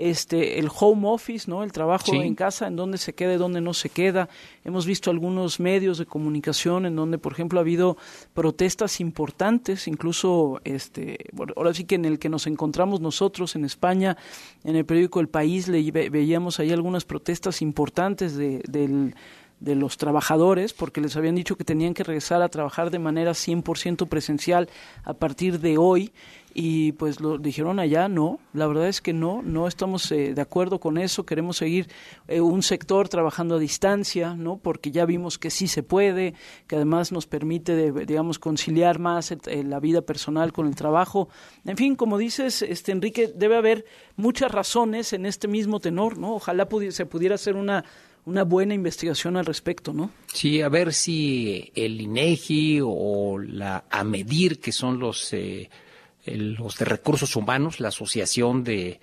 el home office, ¿no? El trabajo en casa, en donde se queda y donde no se queda. Hemos visto algunos medios de comunicación en donde, por ejemplo, ha habido protestas importantes, incluso bueno, ahora sí que en el que nos encontramos nosotros en España, en el periódico El País, veíamos ahí algunas protestas importantes de los trabajadores, porque les habían dicho que tenían que regresar a trabajar de manera 100% presencial a partir de hoy, y pues lo dijeron allá, no, la verdad es que no estamos de acuerdo con eso, queremos seguir un sector trabajando a distancia, ¿no? Porque ya vimos que sí se puede, que además nos permite, digamos, conciliar más la vida personal con el trabajo. En fin, como dices, Enrique, debe haber muchas razones en este mismo tenor, ¿no? Ojalá se pudiera hacer una buena investigación al respecto, ¿no? Sí, a ver si el INEGI o la AMEDIR, que son los los de recursos humanos, la asociación de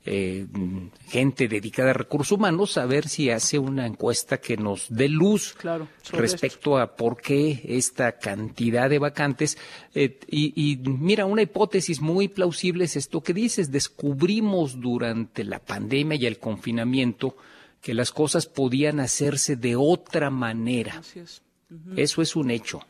gente dedicada a recursos humanos, a ver si hace una encuesta que nos dé luz respecto a por qué esta cantidad de vacantes. Y mira, una hipótesis muy plausible es esto que dices: descubrimos durante la pandemia y el confinamiento que las cosas podían hacerse de otra manera. Así es. Eso es un hecho.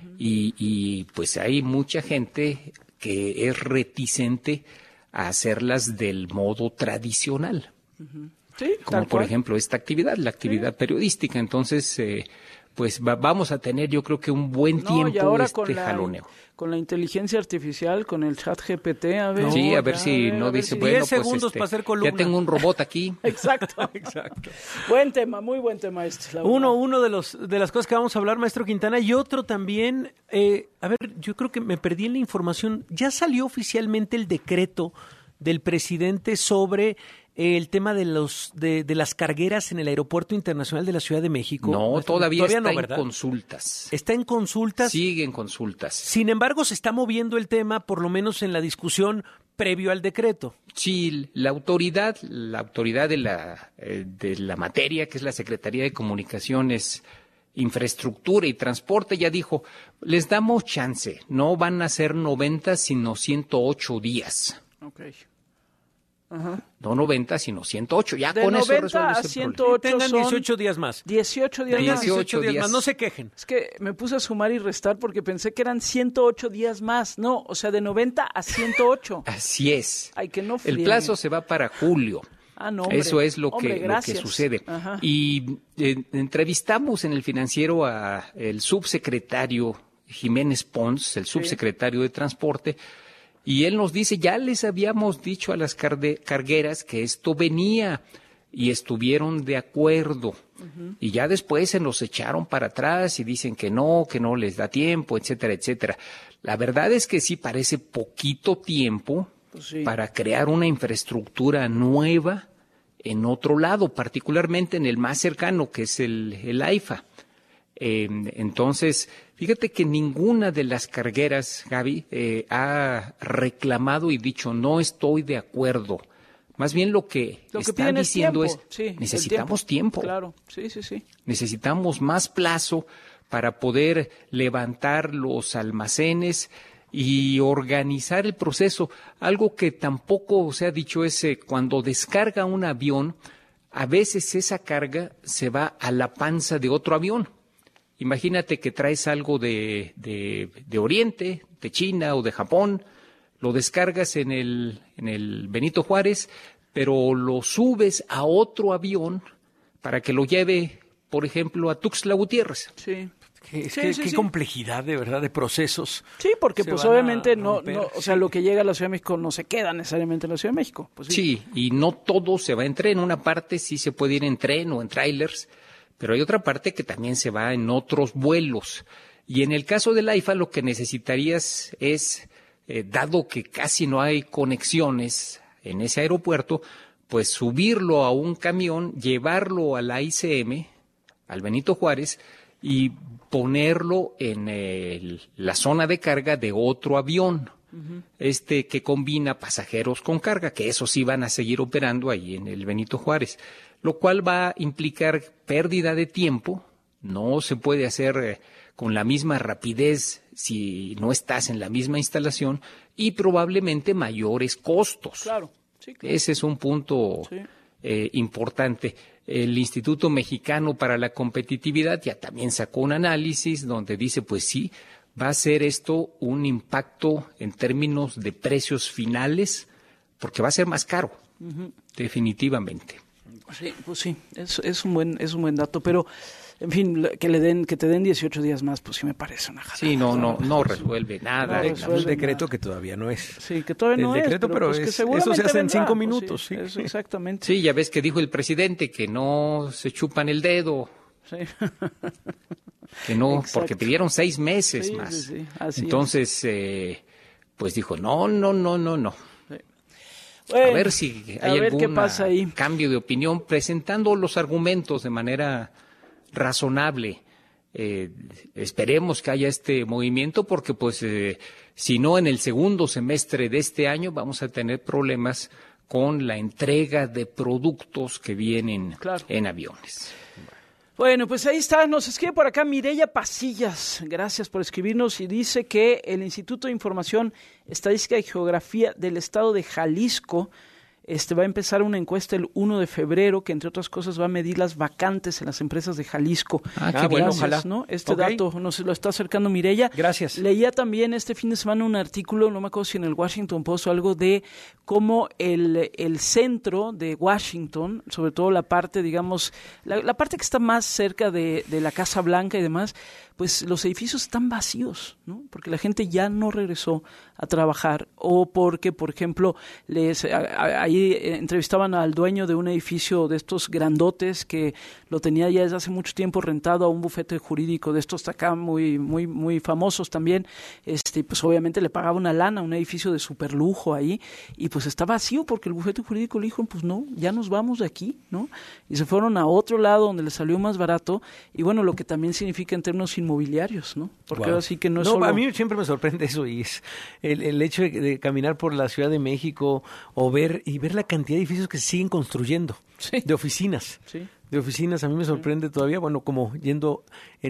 Y pues hay mucha gente que es reticente a hacerlas del modo tradicional. Sí, como por ejemplo esta actividad, la actividad periodística. Entonces, pues vamos a tener, yo creo que un buen tiempo y ahora jaloneo. Con la inteligencia artificial, con el chat GPT, a ver. Sí, a ver si no dice, bueno, 10 segundos para hacer columna. Ya tengo un robot aquí. Exacto. Buen tema, muy buen tema este. Uno de las cosas que vamos a hablar, maestro Quintana, y otro también, a ver, yo creo que me perdí en la información. Ya salió oficialmente el decreto del presidente sobre el tema de las cargueras en el Aeropuerto Internacional de la Ciudad de México. No, todavía está en ¿verdad? Consultas. ¿Está en consultas? Sigue en consultas. Sin embargo, se está moviendo el tema, por lo menos en la discusión previo al decreto. Sí, la autoridad de la materia, que es la Secretaría de Comunicaciones, Infraestructura y Transporte, ya dijo, les damos chance, no van a ser 90, sino 108 días. Okay. No 90, sino 108. Ya de con 90 eso resuelve a ese 108 Tengan 18 días más. 18 días más. 18 días más. No se quejen. Es que me puse a sumar y restar porque pensé que eran 108 días más. No, o sea, de 90 a 108. Así es. Ay, que no el plazo se va para julio. Ah, no, hombre. Eso es lo que sucede. Ajá. Y entrevistamos en El Financiero a el subsecretario Jiménez Pons, el subsecretario de Transporte, y él nos dice, ya les habíamos dicho a las cargueras que esto venía y estuvieron de acuerdo. Y ya después se nos echaron para atrás y dicen que no les da tiempo, etcétera, etcétera. La verdad es que sí parece poquito tiempo para crear una infraestructura nueva en otro lado, particularmente en el más cercano, que es el AIFA. Entonces, fíjate que ninguna de las cargueras, Gaby, ha reclamado y dicho no estoy de acuerdo. Más bien lo que están diciendo es necesitamos tiempo. Claro, sí. Necesitamos más plazo para poder levantar los almacenes y organizar el proceso. Algo que tampoco se ha dicho es cuando descarga un avión, a veces esa carga se va a la panza de otro avión. Imagínate que traes algo de Oriente, de China o de Japón, lo descargas en el Benito Juárez, pero lo subes a otro avión para que lo lleve, por ejemplo, a Tuxtla Gutiérrez. Sí. Qué complejidad, de verdad, de procesos. Sí, porque pues obviamente no, o sea, lo que llega a la Ciudad de México no se queda necesariamente en la Ciudad de México. Pues sí, y no todo se va en tren. Una parte sí se puede ir en tren o en trailers, pero hay otra parte que también se va en otros vuelos. Y en el caso del AIFA lo que necesitarías es, dado que casi no hay conexiones en ese aeropuerto, pues subirlo a un camión, llevarlo a la ICM, al Benito Juárez, y ponerlo en la zona de carga de otro avión, que combina pasajeros con carga, que esos sí van a seguir operando ahí en el Benito Juárez, lo cual va a implicar pérdida de tiempo. No se puede hacer con la misma rapidez si no estás en la misma instalación, y probablemente mayores costos. Claro. Ese es un punto importante. El Instituto Mexicano para la Competitividad ya también sacó un análisis donde dice, pues sí, va a ser esto un impacto en términos de precios finales, porque va a ser más caro, definitivamente. Sí, pues sí, es un buen dato, pero en fin, que te den 18 días más, pues sí me parece una jalada. Sí, no resuelve nada. El decreto que todavía no es. Sí, que todavía no es. El decreto, pero pues es, que seguramente eso se hace vendrá, en 5 minutos. Pues sí, exactamente. Sí, ya ves que dijo el presidente que no se chupan el dedo. Sí. Que no, Exacto. porque pidieron 6 meses más. Sí, así entonces, pues dijo, no. Bueno, a ver si hay algún cambio de opinión, presentando los argumentos de manera razonable. Esperemos que haya este movimiento porque pues si no en el segundo semestre de este año vamos a tener problemas con la entrega de productos que vienen en aviones. Bueno, pues ahí está, nos escribe por acá Mireya Pasillas, gracias por escribirnos, y dice que el Instituto de Información, Estadística y Geografía del Estado de Jalisco va a empezar una encuesta el 1 de febrero que, entre otras cosas, va a medir las vacantes en las empresas de Jalisco. Qué bueno, ojalá. ¿No? Dato nos lo está acercando Mireya. Gracias. Leía también este fin de semana un artículo, no me acuerdo si en el Washington Post o algo, de cómo el centro de Washington, sobre todo la parte, digamos, la parte que está más cerca de la Casa Blanca y demás, pues los edificios están vacíos, ¿no? Porque la gente ya no regresó a trabajar, o porque, por ejemplo, ahí entrevistaban al dueño de un edificio de estos grandotes que lo tenía ya desde hace mucho tiempo rentado a un bufete jurídico de estos acá muy muy muy famosos también, pues obviamente le pagaba una lana, un edificio de superlujo ahí, y pues está vacío porque el bufete jurídico le dijo, pues no, ya nos vamos de aquí, ¿no? Y se fueron a otro lado donde les salió más barato, y bueno, lo que también significa en términos inmobiliarios, ¿no? Porque ahora sí que no es solo... A mí siempre me sorprende eso, y es el hecho de caminar por la Ciudad de México o ver la cantidad de edificios que se siguen construyendo, de oficinas. Sí. De oficinas, a mí me sorprende todavía, bueno, como yendo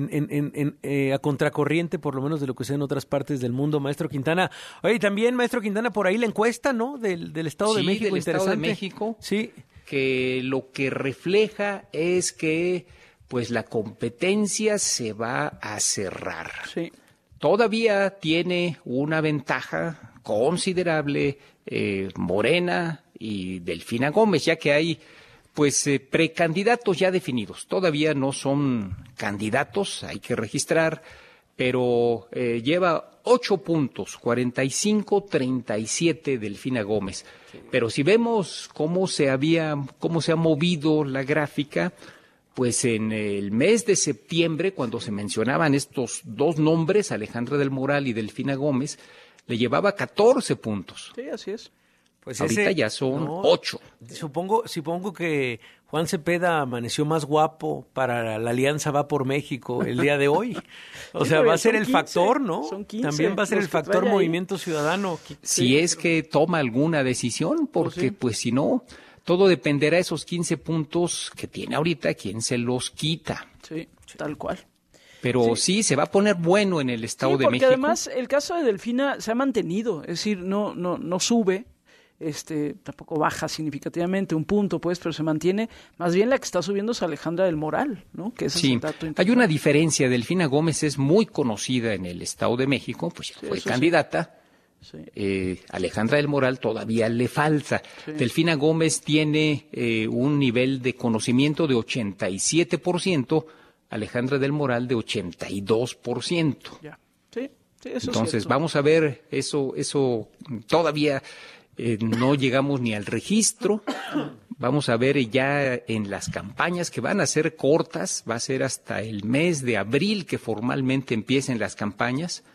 a contracorriente, por lo menos de lo que sea en otras partes del mundo, maestro Quintana. Oye, también, maestro Quintana, por ahí la encuesta, ¿no? Del Estado de México, del interesante. Estado de México, sí, que lo que refleja es que pues la competencia se va a cerrar. Sí. Todavía tiene una ventaja considerable Morena y Delfina Gómez, ya que hay pues precandidatos ya definidos. Todavía no son candidatos, hay que registrar, pero lleva 8 puntos, 45-37 Delfina Gómez. Sí. Pero si vemos cómo se ha movido la gráfica, pues en el mes de septiembre, cuando se mencionaban estos dos nombres, Alejandra del Moral y Delfina Gómez, le llevaba 14 puntos. Sí, así es. Pues ahorita ya son 8. Supongo que Juan Cepeda amaneció más guapo para la Alianza Va por México el día de hoy. O sea, va a ser el 15, factor, ¿no? Son 15, también va a ser el factor Movimiento Ciudadano. Si es que toma alguna decisión, porque pues si no, todo dependerá de esos 15 puntos que tiene ahorita, quién se los quita. Sí, tal cual. Pero sí, se va a poner bueno en el Estado de México. Porque además el caso de Delfina se ha mantenido, es decir, no sube. Tampoco baja significativamente un punto, pues, pero se mantiene. Más bien la que está subiendo es Alejandra del Moral, ¿no? Que sí, hay una diferencia. Delfina Gómez es muy conocida en el Estado de México, pues fue candidata. Sí. Alejandra del Moral todavía le falta. Sí. Delfina Gómez tiene un nivel de conocimiento de 87%, Alejandra del Moral de 82%. Ya. Sí, eso entonces es cierto. Vamos a ver eso todavía. No llegamos ni al registro. Vamos a ver ya en las campañas que van a ser cortas, va a ser hasta el mes de abril que formalmente empiecen las campañas,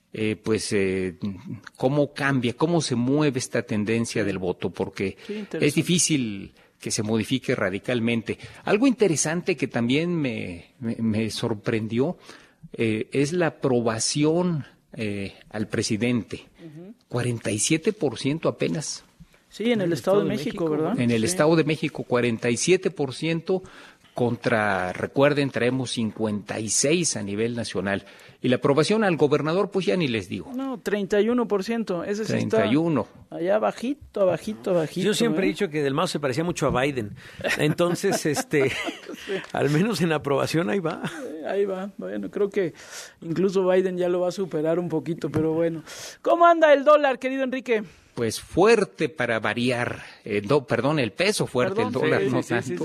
cómo cambia, cómo se mueve esta tendencia del voto, porque es difícil que se modifique radicalmente. Algo interesante que también me sorprendió es la aprobación al presidente. 47% apenas. Sí, en el Estado de México, ¿verdad? En el Estado de México, 47% contra, recuerden, traemos 56 a nivel nacional. Y la aprobación al gobernador, pues ya ni les digo. No, 31%. Ese sí 31. Está allá bajito. Yo siempre he dicho que Del Mazo se parecía mucho a Biden. Entonces, al menos en la aprobación ahí va. Ahí va. Bueno, creo que incluso Biden ya lo va a superar un poquito, pero bueno. ¿Cómo anda el dólar, querido Enrique? Pues fuerte para variar, el peso fuerte, el dólar no tanto.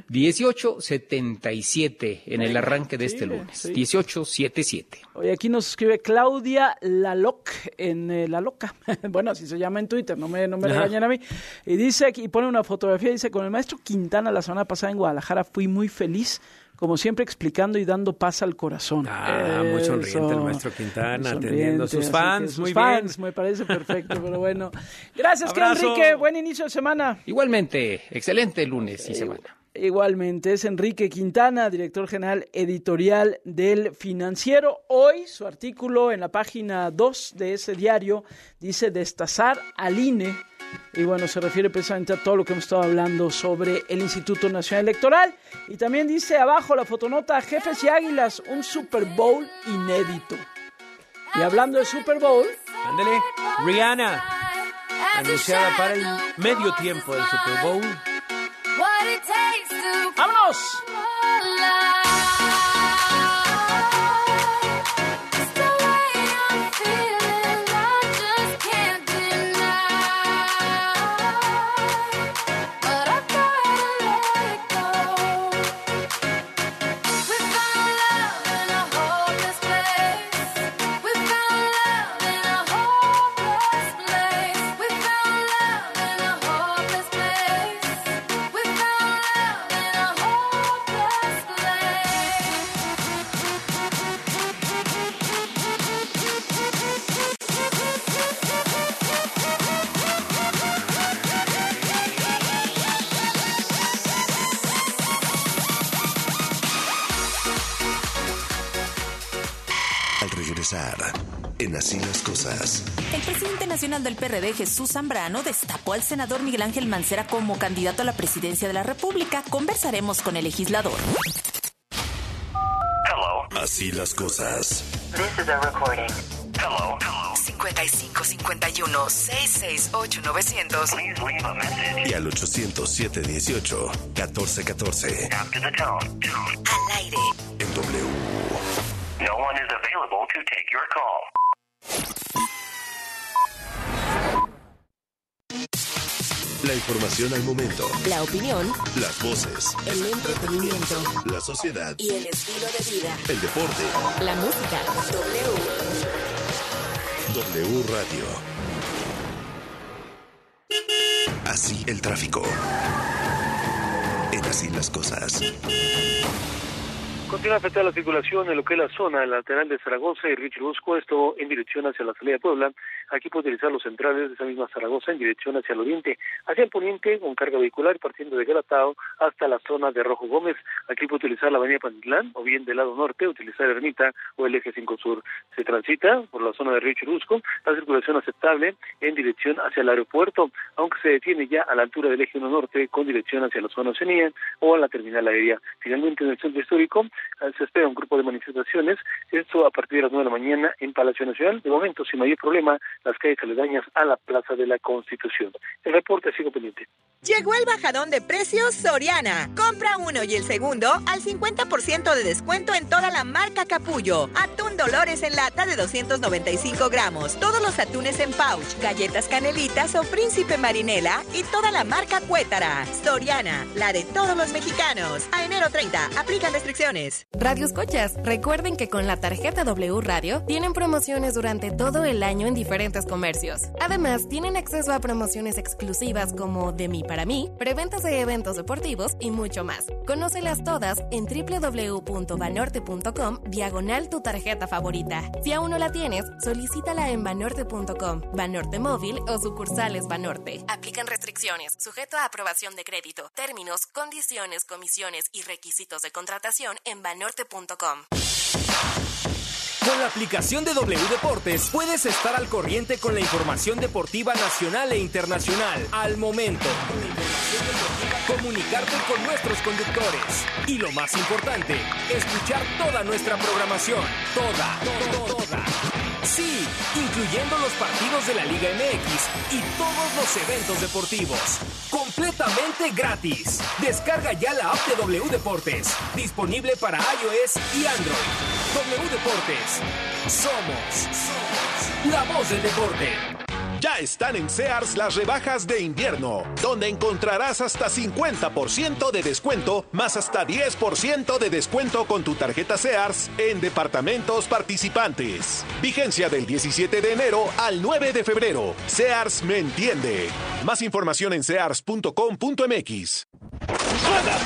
18.77 en el arranque de este lunes, 18.77. Oye, aquí nos escribe Claudia Laloc en La Loca, bueno, así se llama en Twitter, no me regañan a mí, y dice aquí, pone una fotografía, dice, con el maestro Quintana la semana pasada en Guadalajara fui muy feliz, como siempre explicando y dando paz al corazón. Muy sonriente el maestro Quintana, atendiendo a sus fans, muy bien. Me parece perfecto, pero bueno. Gracias, Enrique, buen inicio de semana. Igualmente, excelente lunes y semana. Igualmente, es Enrique Quintana, director general editorial del Financiero. Hoy su artículo en la página 2 de ese diario dice destazar al INE. Y bueno, se refiere precisamente a todo lo que hemos estado hablando sobre el Instituto Nacional Electoral. Y también dice abajo la fotonota, Jefes y Águilas, un Super Bowl inédito. Y hablando de Super Bowl... Ándale, Rihanna, anunciada para el medio tiempo del Super Bowl. ¡Vámonos! En Así las Cosas. El presidente nacional del PRD, Jesús Zambrano, destapó al senador Miguel Ángel Mancera como candidato a la presidencia de la República. Conversaremos con el legislador. Hello. Así las Cosas. This is a recording. Hello. 5551-668-900. Please leave a message. Y al 800-718-1414. After the tone. Al aire. En W. No one is available to take your call. La información al momento. La opinión. Las voces. El entretenimiento. La sociedad. Y el estilo de vida. El deporte. La música. W Radio. Así el tráfico. En Así las Cosas. Continúa afectada la circulación en lo que es la zona lateral de Zaragoza y Río Churubusco, esto en dirección hacia la salida de Puebla. Aquí puede utilizar los centrales de esa misma Zaragoza en dirección hacia el oriente, hacia el poniente con carga vehicular partiendo de Galatao hasta la zona de Rojo Gómez. Aquí puede utilizar la avenida Pantitlán o bien del lado norte utilizar Ermita o el eje 5 sur. Se transita por la zona de Río Churubusco, la circulación aceptable en dirección hacia el aeropuerto, aunque se detiene ya a la altura del eje 1 norte con dirección hacia la zona Oceanía o a la terminal aérea. Finalmente en el centro histórico se espera un grupo de manifestaciones, esto a partir de las 9 de la mañana en Palacio Nacional. De momento, sin mayor problema, las calles aledañas a la Plaza de la Constitución. El reporte sigo pendiente. Llegó el bajadón de precios Soriana. Compra uno y el segundo al 50% de descuento en toda la marca Capullo. Atún Dolores en lata de 295 gramos. Todos los atunes en pouch, galletas Canelitas o Príncipe Marinela y toda la marca Cuétara. Soriana, la de todos los mexicanos. A enero 30, aplican restricciones. Radio Escuchas, recuerden que con la tarjeta W Radio tienen promociones durante todo el año en diferentes comercios. Además, tienen acceso a promociones exclusivas como De Mí para Mí, preventas de eventos deportivos y mucho más. Conócelas todas en www.banorte.com/tu tarjeta favorita. Si aún no la tienes, solicítala en banorte.com, Banorte Móvil o sucursales Banorte. Aplican restricciones, sujeto a aprobación de crédito. Términos, condiciones, comisiones y requisitos de contratación en banorte.com. Con la aplicación de W Deportes puedes estar al corriente con la información deportiva nacional e internacional al momento. Comunicarte con nuestros conductores. Y lo más importante, escuchar toda nuestra programación. Toda. Sí, incluyendo los partidos de la Liga MX y todos los eventos deportivos. Completamente gratis. Descarga ya la app de W Deportes. Disponible para iOS y Android. W Deportes. Somos la voz del deporte. Ya están en Sears las rebajas de invierno, donde encontrarás hasta 50% de descuento, más hasta 10% de descuento con tu tarjeta Sears en departamentos participantes. Vigencia del 17 de enero al 9 de febrero. Sears me entiende. Más información en sears.com.mx.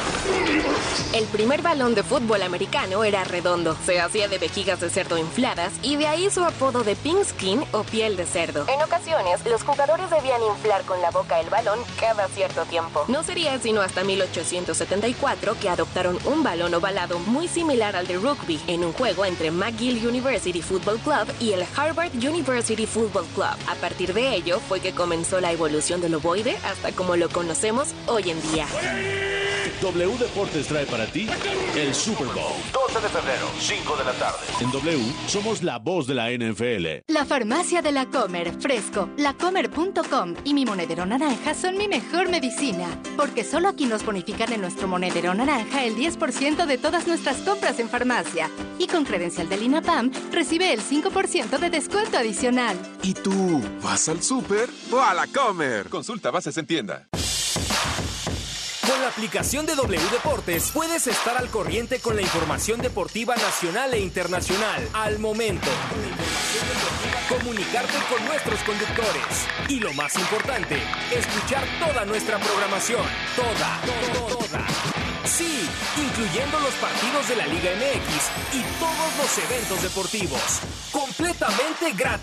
El primer balón de fútbol americano era redondo, se hacía de vejigas de cerdo infladas y de ahí su apodo de pink skin o piel de cerdo. En ocasiones, los jugadores debían inflar con la boca el balón cada cierto tiempo. No sería sino hasta 1874 que adoptaron un balón ovalado muy similar al de rugby en un juego entre McGill University Football Club y el Harvard University Football Club. A partir de ello fue que comenzó la evolución del ovoide hasta como lo conocemos hoy en día. W Deportes trae para ti el Super Bowl. 12 de febrero, 5 de la tarde. En W somos la voz de la NFL. La farmacia de La Comer, Fresco, lacomer.com y mi monedero naranja son mi mejor medicina. Porque solo aquí nos bonifican en nuestro monedero naranja el 10% de todas nuestras compras en farmacia. Y con credencial del INAPAM recibe el 5% de descuento adicional. ¿Y tú, vas al súper o a La Comer? Consulta bases en tienda. Con la aplicación de W Deportes puedes estar al corriente con la información deportiva nacional e internacional al momento. Comunicarte con nuestros conductores. Y lo más importante, escuchar toda nuestra programación. Toda. Sí, incluyendo los partidos de la Liga MX y todos los eventos deportivos. Completamente gratis.